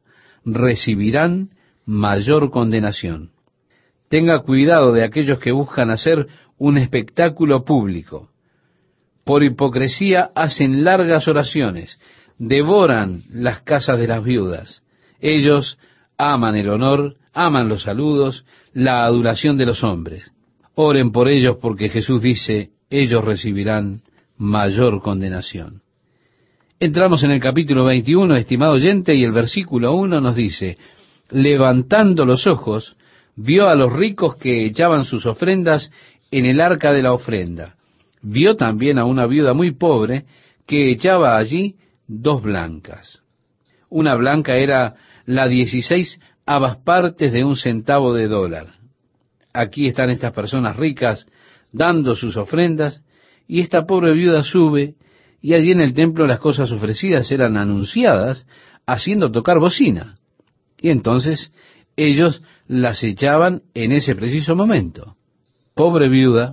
recibirán mayor condenación. Tenga cuidado de aquellos que buscan hacer un espectáculo público. Por hipocresía hacen largas oraciones, devoran las casas de las viudas. Ellos aman el honor, aman los saludos, la adoración de los hombres. Oren por ellos porque Jesús dice, ellos recibirán mayor condenación. Entramos en el capítulo 21, estimado oyente, y el versículo 1 nos dice, levantando los ojos, vio a los ricos que echaban sus ofrendas en el arca de la ofrenda. Vio también a una viuda muy pobre que echaba allí 2 blancas. Una blanca era la 16 partes de un centavo de dólar. Aquí están estas personas ricas dando sus ofrendas, y esta pobre viuda sube, y allí en el templo las cosas ofrecidas eran anunciadas haciendo tocar bocina. Y entonces ellos las echaban en ese preciso momento. Pobre viuda,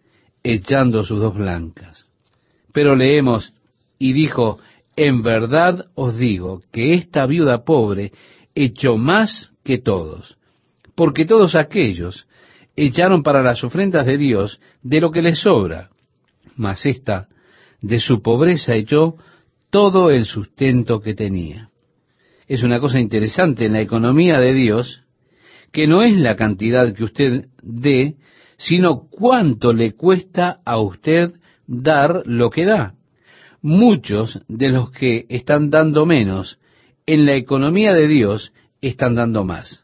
echando sus 2 blancas. Pero leemos, y dijo, en verdad os digo que esta viuda pobre echó más que todos, porque todos aquellos echaron para las ofrendas de Dios de lo que les sobra, mas ésta de su pobreza echó todo el sustento que tenía. Es una cosa interesante en la economía de Dios, que no es la cantidad que usted dé, sino cuánto le cuesta a usted dar lo que da. Muchos de los que están dando menos en la economía de Dios están dando más.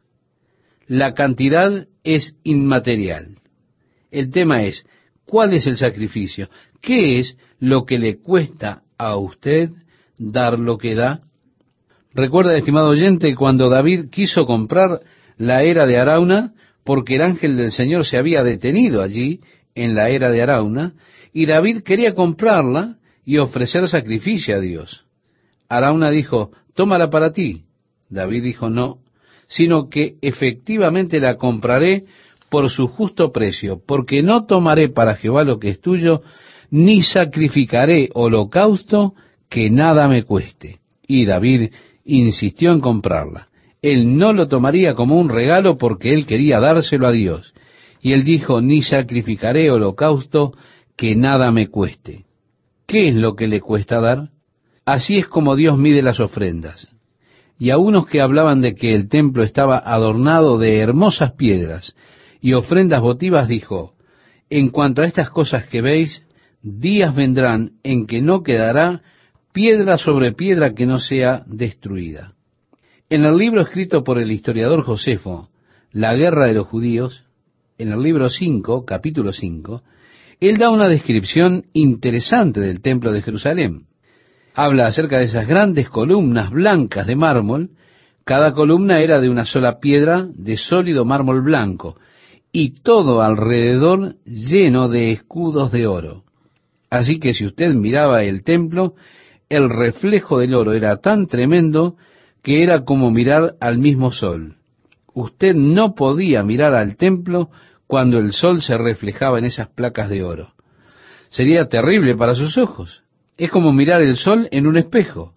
La cantidad es inmaterial. El tema es, ¿cuál es el sacrificio? ¿Qué es lo que le cuesta a usted dar lo que da? Recuerda, estimado oyente, cuando David quiso comprar la era de Arauna, porque el ángel del Señor se había detenido allí, en la era de Arauna, y David quería comprarla y ofrecer sacrificio a Dios. Arauna dijo, tómala para ti. David dijo, no, sino que efectivamente la compraré por su justo precio, porque no tomaré para Jehová lo que es tuyo, ni sacrificaré holocausto que nada me cueste. Y David insistió en comprarla. Él no lo tomaría como un regalo porque él quería dárselo a Dios. Y él dijo, ni sacrificaré holocausto que nada me cueste. ¿Qué es lo que le cuesta dar? Así es como Dios mide las ofrendas. Y a unos que hablaban de que el templo estaba adornado de hermosas piedras y ofrendas votivas, dijo, en cuanto a estas cosas que veis, días vendrán en que no quedará piedra sobre piedra que no sea destruida. En el libro escrito por el historiador Josefo, La guerra de los judíos, en el libro 5, capítulo 5, él da una descripción interesante del templo de Jerusalén. Habla acerca de esas grandes columnas blancas de mármol. Cada columna era de una sola piedra de sólido mármol blanco, y todo alrededor lleno de escudos de oro. Así que si usted miraba el templo, el reflejo del oro era tan tremendo que era como mirar al mismo sol. Usted no podía mirar al templo cuando el sol se reflejaba en esas placas de oro. Sería terrible para sus ojos. Es como mirar el sol en un espejo.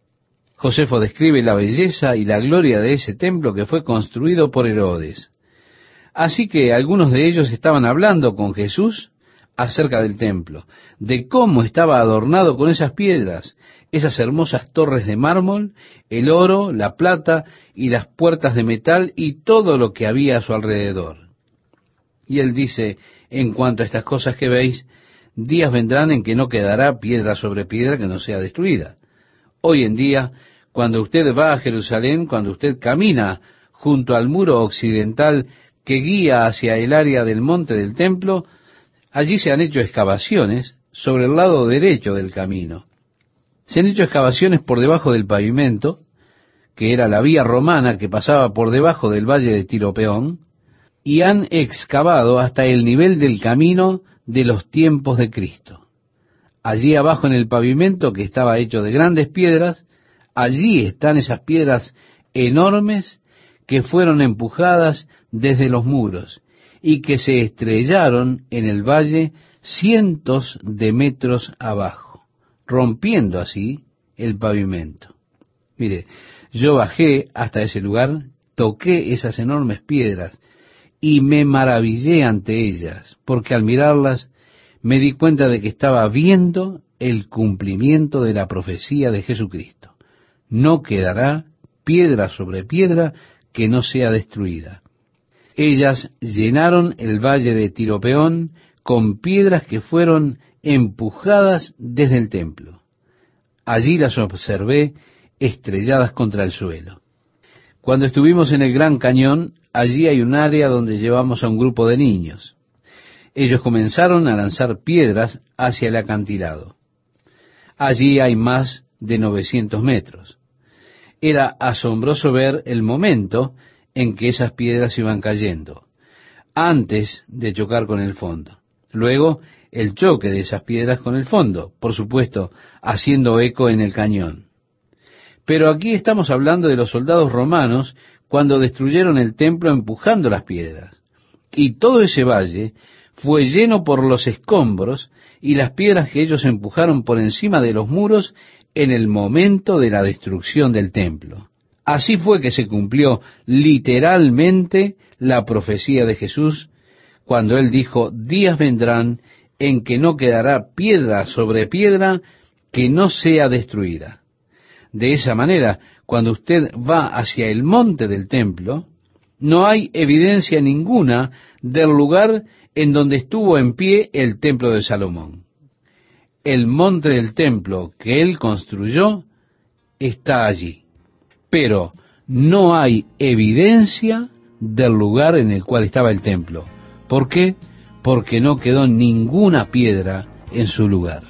Josefo describe la belleza y la gloria de ese templo que fue construido por Herodes. Así que algunos de ellos estaban hablando con Jesús acerca del templo, de cómo estaba adornado con esas piedras, esas hermosas torres de mármol, el oro, la plata y las puertas de metal y todo lo que había a su alrededor. Y él dice, en cuanto a estas cosas que veis, días vendrán en que no quedará piedra sobre piedra que no sea destruida. Hoy en día, cuando usted va a Jerusalén, cuando usted camina junto al muro occidental que guía hacia el área del monte del templo, allí se han hecho excavaciones sobre el lado derecho del camino. Se han hecho excavaciones por debajo del pavimento, que era la vía romana que pasaba por debajo del valle de Tiro-Peón, y han excavado hasta el nivel del camino de los tiempos de Cristo. Allí abajo en el pavimento, que estaba hecho de grandes piedras, allí están esas piedras enormes que fueron empujadas desde los muros y que se estrellaron en el valle cientos de metros abajo, rompiendo así el pavimento. Mire, yo bajé hasta ese lugar, toqué esas enormes piedras y me maravillé ante ellas, porque al mirarlas me di cuenta de que estaba viendo el cumplimiento de la profecía de Jesucristo. No quedará piedra sobre piedra que no sea destruida. Ellas llenaron el valle de Tiro-Peón con piedras que fueron empujadas desde el templo. Allí las observé estrelladas contra el suelo. Cuando estuvimos en el Gran Cañón, allí hay un área donde llevamos a un grupo de niños. Ellos comenzaron a lanzar piedras hacia el acantilado. Allí hay más de 900 metros. Era asombroso ver el momento en que esas piedras iban cayendo, antes de chocar con el fondo. Luego, el choque de esas piedras con el fondo, por supuesto, haciendo eco en el cañón. Pero aquí estamos hablando de los soldados romanos cuando destruyeron el templo empujando las piedras. Y todo ese valle fue lleno por los escombros y las piedras que ellos empujaron por encima de los muros en el momento de la destrucción del templo. Así fue que se cumplió literalmente la profecía de Jesús cuando él dijo, días vendrán en que no quedará piedra sobre piedra que no sea destruida. De esa manera, cuando usted va hacia el monte del templo, no hay evidencia ninguna del lugar en donde estuvo en pie el templo de Salomón. El monte del templo que él construyó está allí. Pero no hay evidencia del lugar en el cual estaba el templo. ¿Por qué? Porque no quedó ninguna piedra en su lugar.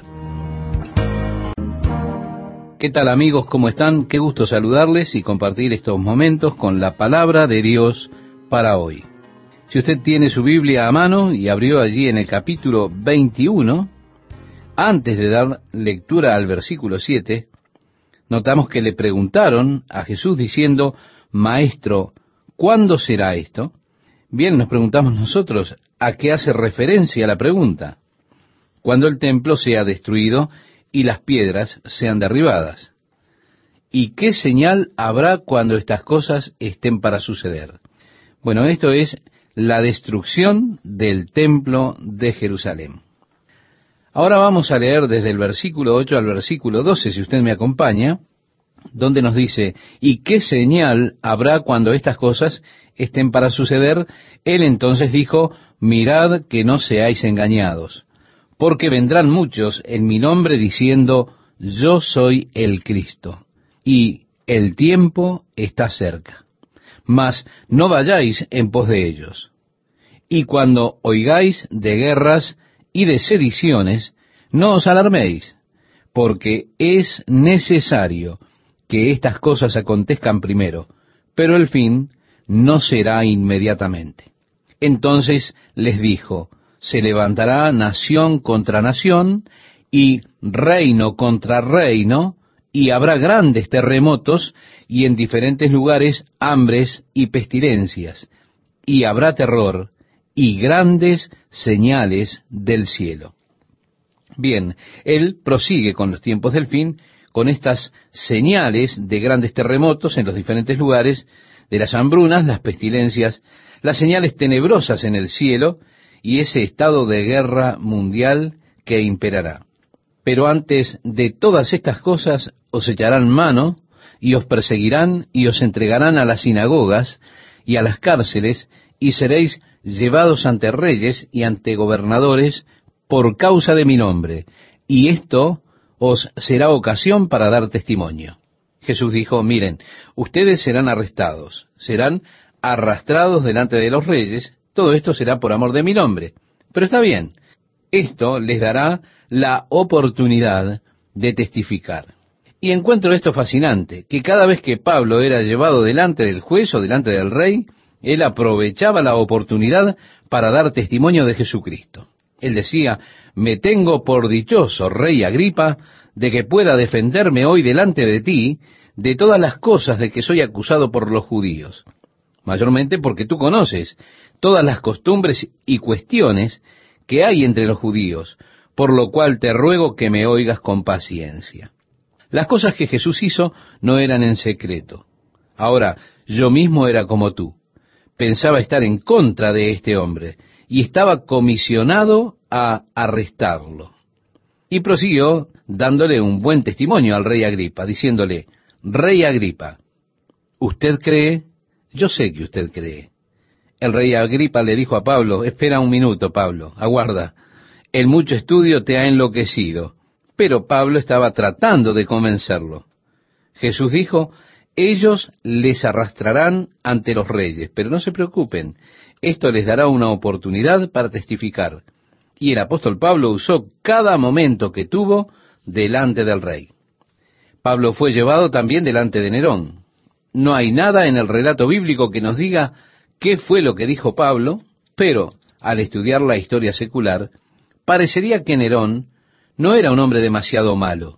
¿Qué tal, amigos? ¿Cómo están? Qué gusto saludarles y compartir estos momentos con la palabra de Dios para hoy. Si usted tiene su Biblia a mano y abrió allí en el capítulo 21, antes de dar lectura al versículo 7, notamos que le preguntaron a Jesús diciendo: Maestro, ¿cuándo será esto? Bien, nos preguntamos nosotros, ¿a qué hace referencia la pregunta? Cuando el templo sea destruido y las piedras sean derribadas. ¿Y qué señal habrá cuando estas cosas estén para suceder? Bueno, esto es la destrucción del templo de Jerusalén. Ahora vamos a leer desde el versículo 8 al versículo 12, si usted me acompaña, donde nos dice: ¿y qué señal habrá cuando estas cosas estén para suceder? Él entonces dijo: mirad que no seáis engañados, porque vendrán muchos en mi nombre diciendo: yo soy el Cristo, y el tiempo está cerca. Mas no vayáis en pos de ellos. Y cuando oigáis de guerras y de sediciones, no os alarméis, porque es necesario que estas cosas acontezcan primero, pero el fin no será inmediatamente. Entonces les dijo: se levantará nación contra nación, y reino contra reino, y habrá grandes terremotos, y en diferentes lugares hambres y pestilencias, y habrá terror y grandes señales del cielo. Bien, él prosigue con los tiempos del fin, con estas señales de grandes terremotos en los diferentes lugares, de las hambrunas, las pestilencias, las señales tenebrosas en el cielo, y ese estado de guerra mundial que imperará. Pero antes de todas estas cosas os echarán mano, y os perseguirán, y os entregarán a las sinagogas y a las cárceles, y seréis llevados ante reyes y ante gobernadores por causa de mi nombre, y esto os será ocasión para dar testimonio. Jesús dijo: miren, ustedes serán arrestados, serán arrastrados delante de los reyes. Todo esto será por amor de mi nombre. Pero está bien, esto les dará la oportunidad de testificar. Y encuentro esto fascinante, que cada vez que Pablo era llevado delante del juez o delante del rey, él aprovechaba la oportunidad para dar testimonio de Jesucristo. Él decía: me tengo por dichoso, rey Agripa, de que pueda defenderme hoy delante de ti de todas las cosas de que soy acusado por los judíos. Mayormente porque tú conoces todas las costumbres y cuestiones que hay entre los judíos, por lo cual te ruego que me oigas con paciencia. Las cosas que Jesús hizo no eran en secreto. Ahora, yo mismo era como tú. Pensaba estar en contra de este hombre, y estaba comisionado a arrestarlo. Y prosiguió dándole un buen testimonio al rey Agripa, diciéndole: Rey Agripa, ¿usted cree? Yo sé que usted cree. El rey Agripa le dijo a Pablo: espera un minuto, Pablo, aguarda. El mucho estudio te ha enloquecido. Pero Pablo estaba tratando de convencerlo. Jesús dijo: ellos les arrastrarán ante los reyes, pero no se preocupen, esto les dará una oportunidad para testificar. Y el apóstol Pablo usó cada momento que tuvo delante del rey. Pablo fue llevado también delante de Nerón. No hay nada en el relato bíblico que nos diga qué fue lo que dijo Pablo, pero al estudiar la historia secular, parecería que Nerón no era un hombre demasiado malo.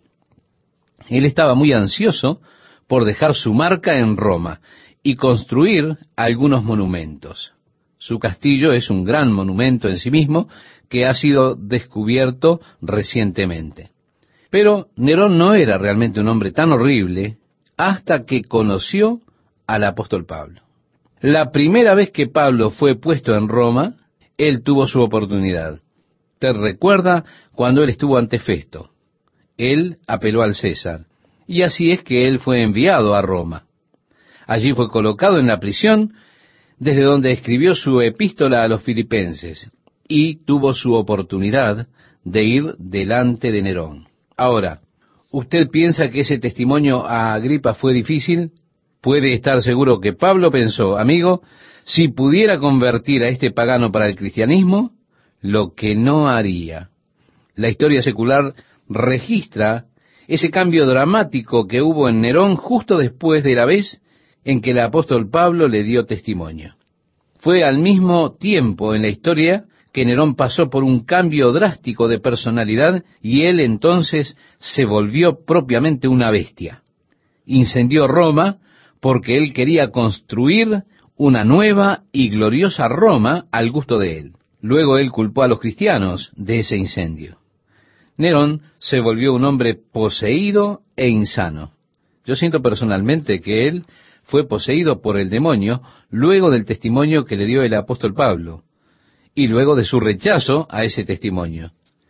Él estaba muy ansioso por dejar su marca en Roma y construir algunos monumentos. Su castillo es un gran monumento en sí mismo que ha sido descubierto recientemente. Pero Nerón no era realmente un hombre tan horrible hasta que conoció al apóstol Pablo. La primera vez que Pablo fue puesto en Roma, él tuvo su oportunidad. Te recuerda cuando él estuvo ante Festo. Él apeló al César, y así es que él fue enviado a Roma. Allí fue colocado en la prisión, desde donde escribió su epístola a los filipenses, y tuvo su oportunidad de ir delante de Nerón. Ahora, ¿usted piensa que ese testimonio a Agripa fue difícil? Puede estar seguro que Pablo pensó, amigo, si pudiera convertir a este pagano para el cristianismo, lo que no haría. La historia secular registra ese cambio dramático que hubo en Nerón justo después de la vez en que el apóstol Pablo le dio testimonio. Fue al mismo tiempo en la historia que Nerón pasó por un cambio drástico de personalidad y él entonces se volvió propiamente una bestia. Incendió Roma porque él quería construir una nueva y gloriosa Roma al gusto de él. Luego él culpó a los cristianos de ese incendio. Nerón se volvió un hombre poseído e insano. Yo siento personalmente que él fue poseído por el demonio luego del testimonio que le dio el apóstol Pablo y luego de su rechazo a ese testimonio.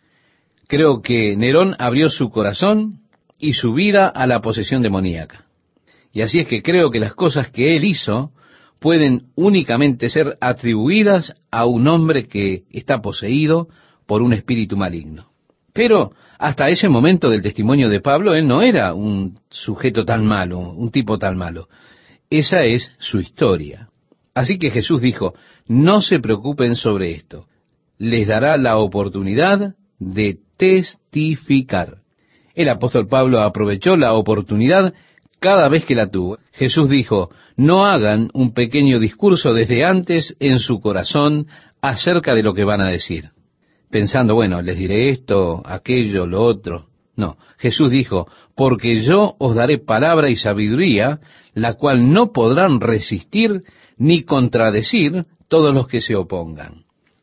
Creo que Nerón abrió su corazón y su vida a la posesión demoníaca. Y así es que creo que las cosas que él hizo pueden únicamente ser atribuidas a un hombre que está poseído por un espíritu maligno. Pero hasta ese momento del testimonio de Pablo, él no era un sujeto tan malo, un tipo tan malo. Esa es su historia. Así que Jesús dijo, no se preocupen sobre esto. Les dará la oportunidad de testificar. El apóstol Pablo aprovechó la oportunidad cada vez que la tuvo. Jesús dijo, no hagan un pequeño discurso desde antes en su corazón acerca de lo que van a decir, pensando, bueno, les diré esto, aquello, lo otro. No, Jesús dijo, porque yo os daré palabra y sabiduría, la cual no podrán resistir ni contradecir todos los que se opongan.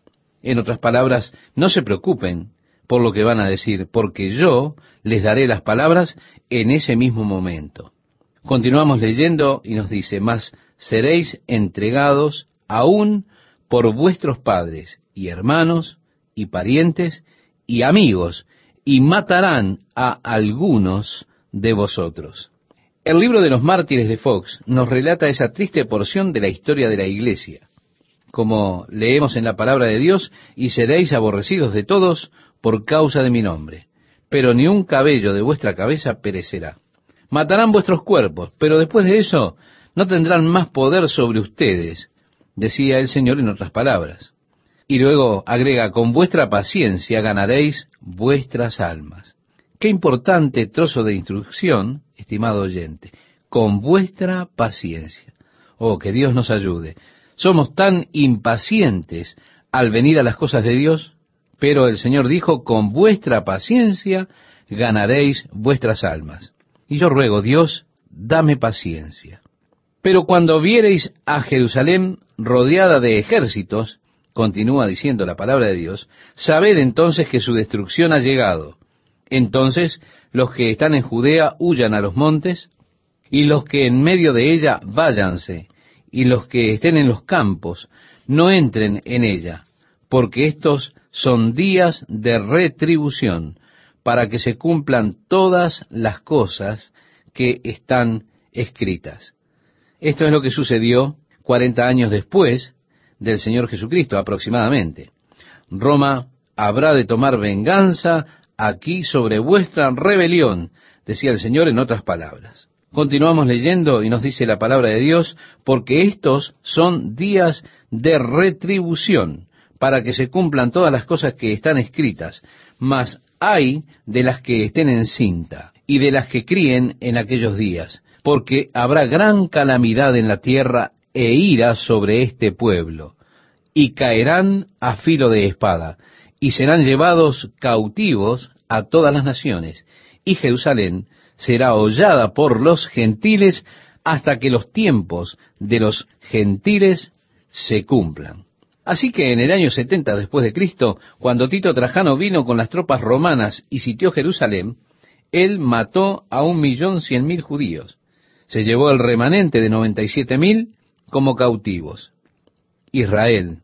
En otras palabras, no se preocupen por lo que van a decir, porque yo les daré las palabras en ese mismo momento. Continuamos leyendo y nos dice, mas seréis entregados aún por vuestros padres y hermanos y parientes y amigos, y matarán a algunos de vosotros. El libro de los mártires de Fox nos relata esa triste porción de la historia de la iglesia. Como leemos en la palabra de Dios, y seréis aborrecidos de todos por causa de mi nombre, pero ni un cabello de vuestra cabeza perecerá. Matarán vuestros cuerpos, pero después de eso no tendrán más poder sobre ustedes, decía el Señor en otras palabras. Y luego agrega, con vuestra paciencia ganaréis vuestras almas. Qué importante trozo de instrucción, estimado oyente, con vuestra paciencia. Oh, que Dios nos ayude. Somos tan impacientes al venir a las cosas de Dios, pero el Señor dijo, con vuestra paciencia ganaréis vuestras almas. Y yo ruego, Dios, dame paciencia. Pero cuando viereis a Jerusalén rodeada de ejércitos, continúa diciendo la palabra de Dios, sabed entonces que su destrucción ha llegado. Entonces los que están en Judea huyan a los montes, y los que en medio de ella váyanse, y los que estén en los campos no entren en ella, porque estos son días de retribución, para que se cumplan todas las cosas que están escritas. Esto es lo que sucedió 40 años después del Señor Jesucristo aproximadamente. Roma habrá de tomar venganza aquí sobre vuestra rebelión, decía el Señor en otras palabras. Continuamos leyendo y nos dice la palabra de Dios, porque estos son días de retribución, para que se cumplan todas las cosas que están escritas, mas hay de las que estén en cinta y de las que críen en aquellos días, porque habrá gran calamidad en la tierra e ira sobre este pueblo, y caerán a filo de espada, y serán llevados cautivos a todas las naciones, y Jerusalén será hollada por los gentiles hasta que los tiempos de los gentiles se cumplan. Así que en el año 70 después de Cristo, cuando Tito Trajano vino con las tropas romanas y sitió Jerusalén, él mató a 1.100.000 judíos. Se llevó el remanente de 97.000 como cautivos. Israel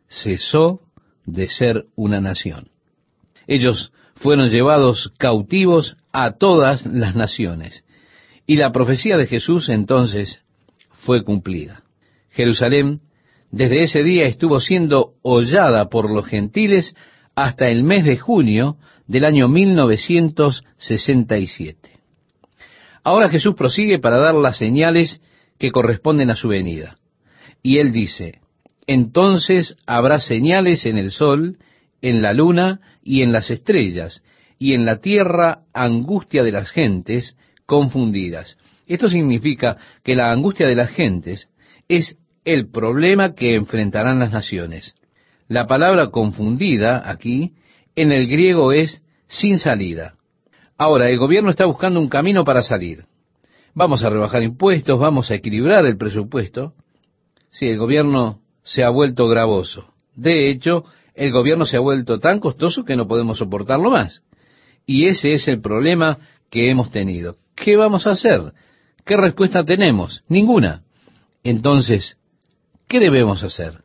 cesó de ser una nación. Ellos fueron llevados cautivos a todas las naciones. Y la profecía de Jesús entonces fue cumplida. Jerusalén desde ese día estuvo siendo hollada por los gentiles hasta el mes de junio del año 1967. Ahora Jesús prosigue para dar las señales que corresponden a su venida. Y él dice, entonces habrá señales en el sol, en la luna y en las estrellas, y en la tierra angustia de las gentes confundidas. Esto significa que la angustia de las gentes es el problema que enfrentarán las naciones. La palabra confundida aquí en el griego es sin salida. Ahora, el gobierno está buscando un camino para salir. Vamos a rebajar impuestos, vamos a equilibrar el presupuesto. Sí, el gobierno se ha vuelto gravoso. De hecho, el gobierno se ha vuelto tan costoso que no podemos soportarlo más. Y ese es el problema que hemos tenido. ¿Qué vamos a hacer? ¿Qué respuesta tenemos? Ninguna. Entonces, ¿qué debemos hacer?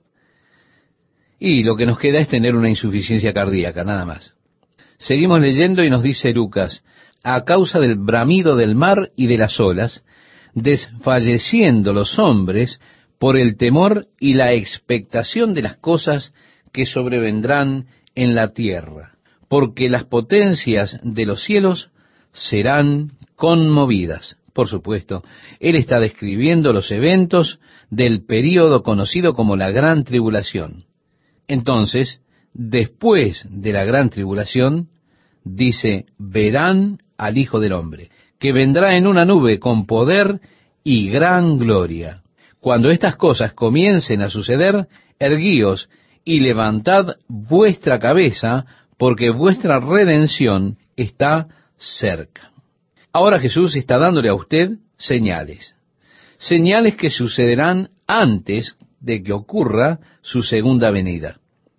Y lo que nos queda es tener una insuficiencia cardíaca, nada más. Seguimos leyendo y nos dice Lucas, a causa del bramido del mar y de las olas, desfalleciendo los hombres por el temor y la expectación de las cosas que sobrevendrán en la tierra, porque las potencias de los cielos serán conmovidas. Por supuesto, él está describiendo los eventos del período conocido como la Gran Tribulación. Entonces, después de la Gran Tribulación, dice, verán al Hijo del Hombre, que vendrá en una nube con poder y gran gloria. Cuando estas cosas comiencen a suceder, erguíos y levantad vuestra cabeza, porque vuestra redención está cerca. Ahora Jesús está dándole a usted señales. Señales que sucederán antes de que ocurra su segunda venida.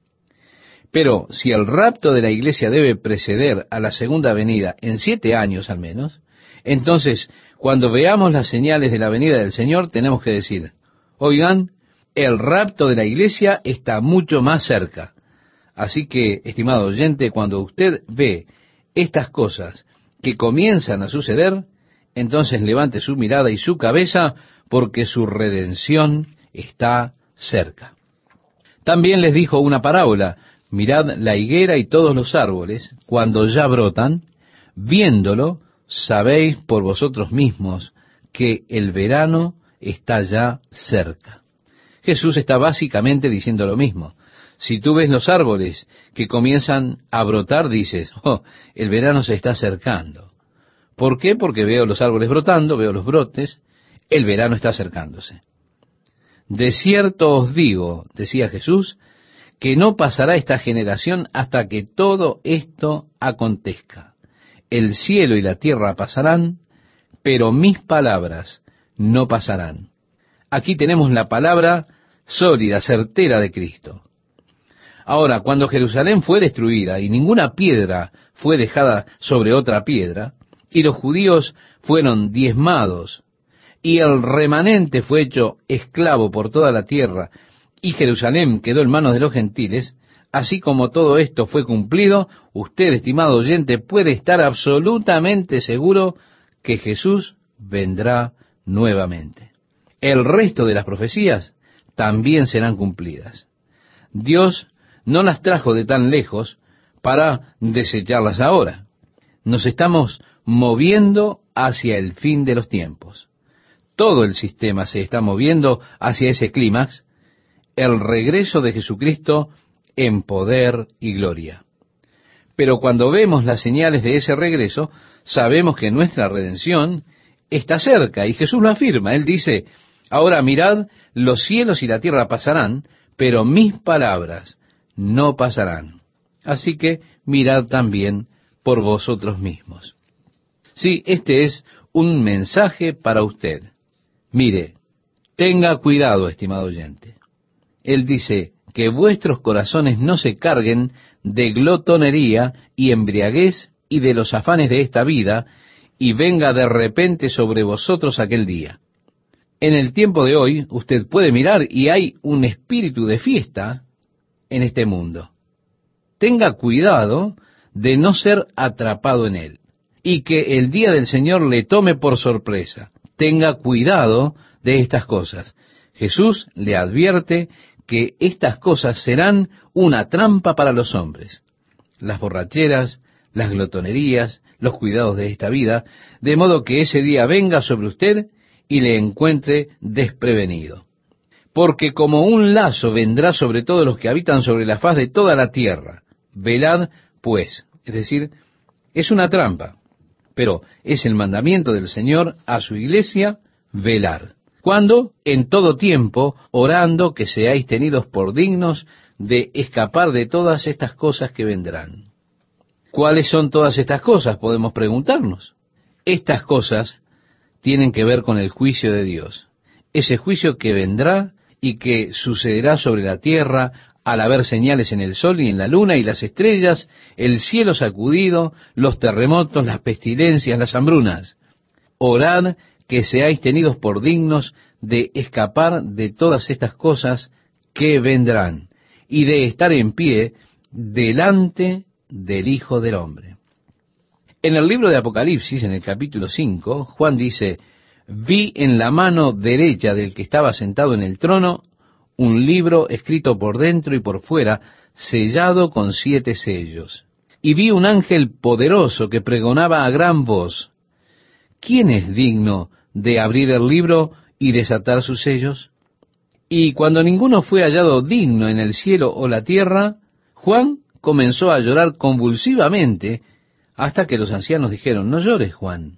Pero si el rapto de la iglesia debe preceder a la segunda venida en 7 años al menos, entonces cuando veamos las señales de la venida del Señor tenemos que decir, oigan, el rapto de la iglesia está mucho más cerca. Así que, estimado oyente, cuando usted ve estas cosas que comienzan a suceder, entonces levante su mirada y su cabeza, porque su redención está cerca. También les dijo una parábola, mirad la higuera y todos los árboles, cuando ya brotan, viéndolo, sabéis por vosotros mismos que el verano está ya cerca. Jesús está básicamente diciendo lo mismo. Si tú ves los árboles que comienzan a brotar, dices, oh, el verano se está acercando. ¿Por qué? Porque veo los árboles brotando, veo los brotes, el verano está acercándose. De cierto os digo, decía Jesús, que no pasará esta generación hasta que todo esto acontezca. El cielo y la tierra pasarán, pero mis palabras no pasarán. Aquí tenemos la palabra sólida, certera de Cristo. Ahora, cuando Jerusalén fue destruida y ninguna piedra fue dejada sobre otra piedra, y los judíos fueron diezmados, y el remanente fue hecho esclavo por toda la tierra, y Jerusalén quedó en manos de los gentiles, así como todo esto fue cumplido, usted, estimado oyente, puede estar absolutamente seguro que Jesús vendrá nuevamente. El resto de las profecías también serán cumplidas. Dios no las trajo de tan lejos para desecharlas ahora. Nos estamos moviendo hacia el fin de los tiempos. Todo el sistema se está moviendo hacia ese clímax, el regreso de Jesucristo en poder y gloria. Pero cuando vemos las señales de ese regreso, sabemos que nuestra redención está cerca, y Jesús lo afirma. Él dice, ahora mirad, los cielos y la tierra pasarán, pero mis palabras no pasarán. Así que mirad también por vosotros mismos. Sí, este es un mensaje para usted. Mire, tenga cuidado, estimado oyente. Él dice que vuestros corazones no se carguen de glotonería y embriaguez y de los afanes de esta vida, y venga de repente sobre vosotros aquel día. En el tiempo de hoy, usted puede mirar y hay un espíritu de fiesta en este mundo. Tenga cuidado de no ser atrapado en él, y que el día del Señor le tome por sorpresa. Tenga cuidado de estas cosas. Jesús le advierte que estas cosas serán una trampa para los hombres. Las borracheras, las glotonerías, los cuidados de esta vida, de modo que ese día venga sobre usted y le encuentre desprevenido. Porque como un lazo vendrá sobre todos los que habitan sobre la faz de toda la tierra. Velad, pues, es decir, es una trampa, pero es el mandamiento del Señor a su iglesia, velar. ¿Cuándo? En todo tiempo, orando que seáis tenidos por dignos de escapar de todas estas cosas que vendrán. ¿Cuáles son todas estas cosas? Podemos preguntarnos. Estas cosas tienen que ver con el juicio de Dios. Ese juicio que vendrá y que sucederá sobre la tierra al haber señales en el sol y en la luna y las estrellas, el cielo sacudido, los terremotos, las pestilencias, las hambrunas. Orad que seáis tenidos por dignos de escapar de todas estas cosas que vendrán y de estar en pie delante del Hijo del Hombre. En el libro de Apocalipsis, en el capítulo 5, Juan dice: vi en la mano derecha del que estaba sentado en el trono un libro escrito por dentro y por fuera, sellado con 7 sellos. Y vi un ángel poderoso que pregonaba a gran voz: ¿quién es digno de abrir el libro y desatar sus sellos? Y cuando ninguno fue hallado digno en el cielo o la tierra, Juan comenzó a llorar convulsivamente, hasta que los ancianos dijeron: no llores, Juan.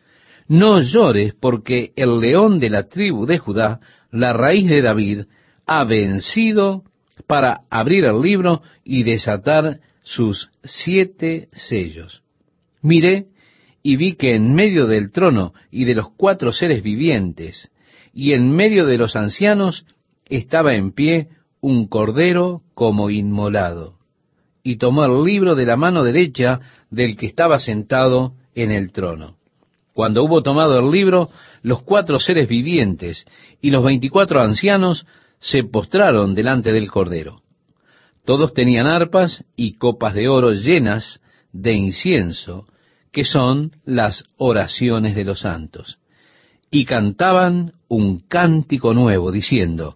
No llores, porque el león de la tribu de Judá, la raíz de David, ha vencido para abrir el libro y desatar sus 7 sellos. Miré y vi que en medio del trono y de los 4 seres vivientes, y en medio de los ancianos, estaba en pie un cordero como inmolado, y tomó el libro de la mano derecha del que estaba sentado en el trono. Cuando hubo tomado el libro, los 4 seres vivientes y los 24 ancianos se postraron delante del Cordero. Todos tenían arpas y copas de oro llenas de incienso, que son las oraciones de los santos. Y cantaban un cántico nuevo, diciendo: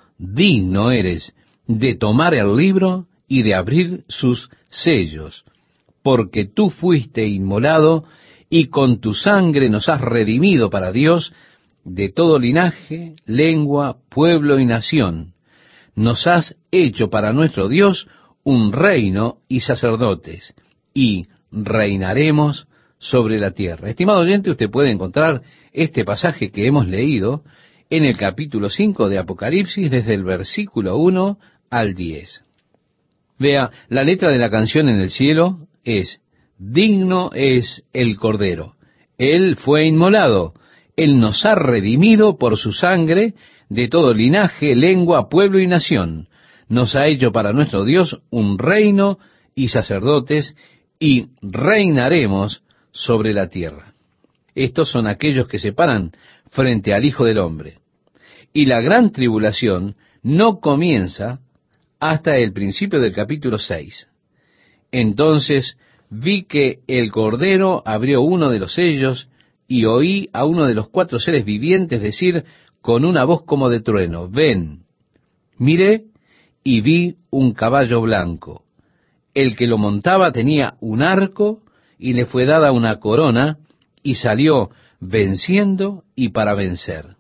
digno eres de tomar el libro y de abrir sus sellos, porque tú fuiste inmolado, y con tu sangre nos has redimido para Dios de todo linaje, lengua, pueblo y nación. Nos has hecho para nuestro Dios un reino y sacerdotes, y reinaremos sobre la tierra. Estimado oyente, usted puede encontrar este pasaje que hemos leído en el capítulo 5 de Apocalipsis, desde el versículo 1 al 10. Vea, la letra de la canción en el cielo es: digno es el Cordero. Él fue inmolado. Él nos ha redimido por su sangre de todo linaje, lengua, pueblo y nación. Nos ha hecho para nuestro Dios un reino y sacerdotes, y reinaremos sobre la tierra. Estos son aquellos que se paran frente al Hijo del Hombre. Y la gran tribulación no comienza hasta el principio del capítulo 6. Entonces vi que el Cordero abrió uno de los sellos, y oí a uno de los 4 seres vivientes decir con una voz como de trueno: ven. Miré y vi un caballo blanco. El que lo montaba tenía un arco, y le fue dada una corona, y salió venciendo y para vencer.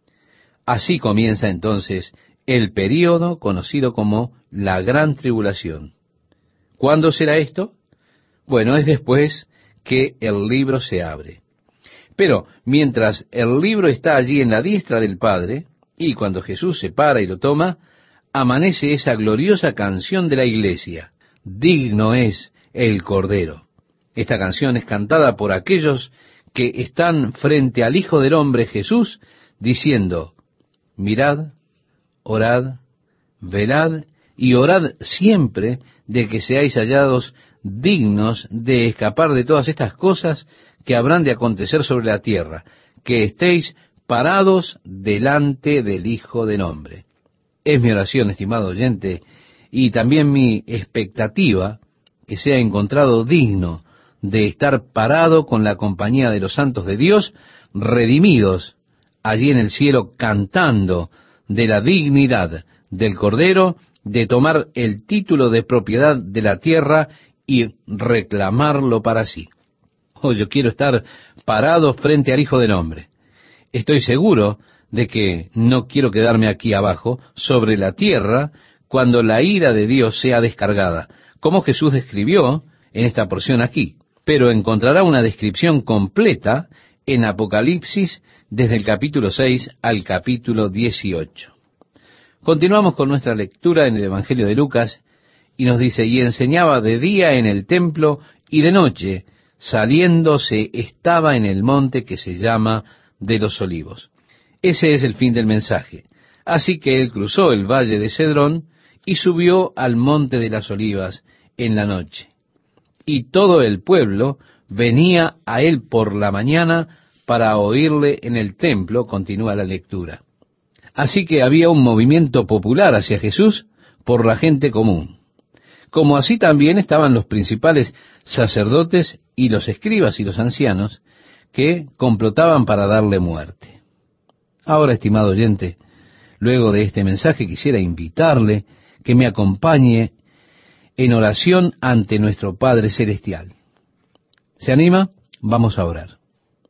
Así comienza entonces el período conocido como la Gran Tribulación. ¿Cuándo será esto? Bueno, es después que el libro se abre. Pero mientras el libro está allí en la diestra del Padre, y cuando Jesús se para y lo toma, amanece esa gloriosa canción de la iglesia: digno es el Cordero. Esta canción es cantada por aquellos que están frente al Hijo del Hombre Jesús, diciendo: mirad, orad, velad y orad siempre de que seáis hallados dignos de escapar de todas estas cosas que habrán de acontecer sobre la tierra, que estéis parados delante del Hijo del Hombre. Es mi oración, estimado oyente, y también mi expectativa, que sea encontrado digno de estar parado con la compañía de los santos de Dios, redimidos allí en el cielo, cantando de la dignidad del Cordero, de tomar el título de propiedad de la tierra y reclamarlo para sí. Oh, yo quiero estar parado frente al Hijo del Hombre. Estoy seguro de que no quiero quedarme aquí abajo, sobre la tierra, cuando la ira de Dios sea descargada, como Jesús describió en esta porción aquí. Pero encontrará una descripción completa en Apocalipsis desde el capítulo 6 al capítulo 18. Continuamos con nuestra lectura en el Evangelio de Lucas y nos dice, y enseñaba de día en el templo y de noche, saliéndose estaba en el monte que se llama de los Olivos. Ese es el fin del mensaje. Así que él cruzó el valle de Cedrón y subió al monte de las Olivas en la noche. Y todo el pueblo venía a él por la mañana para oírle en el templo, continúa la lectura. Así que había un movimiento popular hacia Jesús por la gente común. Como así también estaban los principales sacerdotes y los escribas y los ancianos que complotaban para darle muerte. Ahora, estimado oyente, luego de este mensaje quisiera invitarle que me acompañe en oración ante nuestro Padre Celestial. ¿Se anima? Vamos a orar.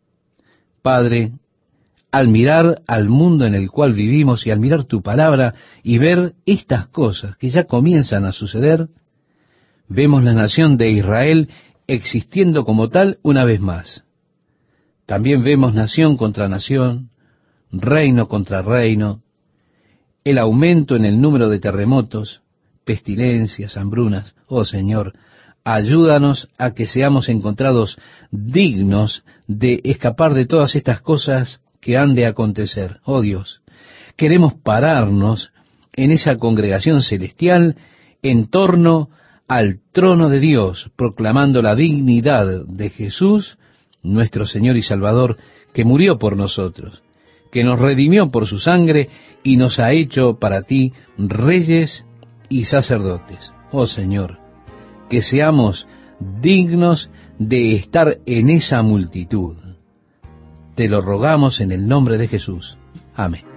Padre, al mirar al mundo en el cual vivimos y al mirar tu palabra y ver estas cosas que ya comienzan a suceder, vemos la nación de Israel existiendo como tal una vez más. También vemos nación contra nación, reino contra reino, el aumento en el número de terremotos, pestilencias, hambrunas. Oh Señor, ayúdanos a que seamos encontrados dignos de escapar de todas estas cosas que han de acontecer. Oh Dios, queremos pararnos en esa congregación celestial en torno al trono de Dios, proclamando la dignidad de Jesús, nuestro Señor y Salvador, que murió por nosotros, que nos redimió por su sangre y nos ha hecho para ti reyes y sacerdotes. Oh Señor, que seamos dignos de estar en esa multitud. Te lo rogamos en el nombre de Jesús. Amén.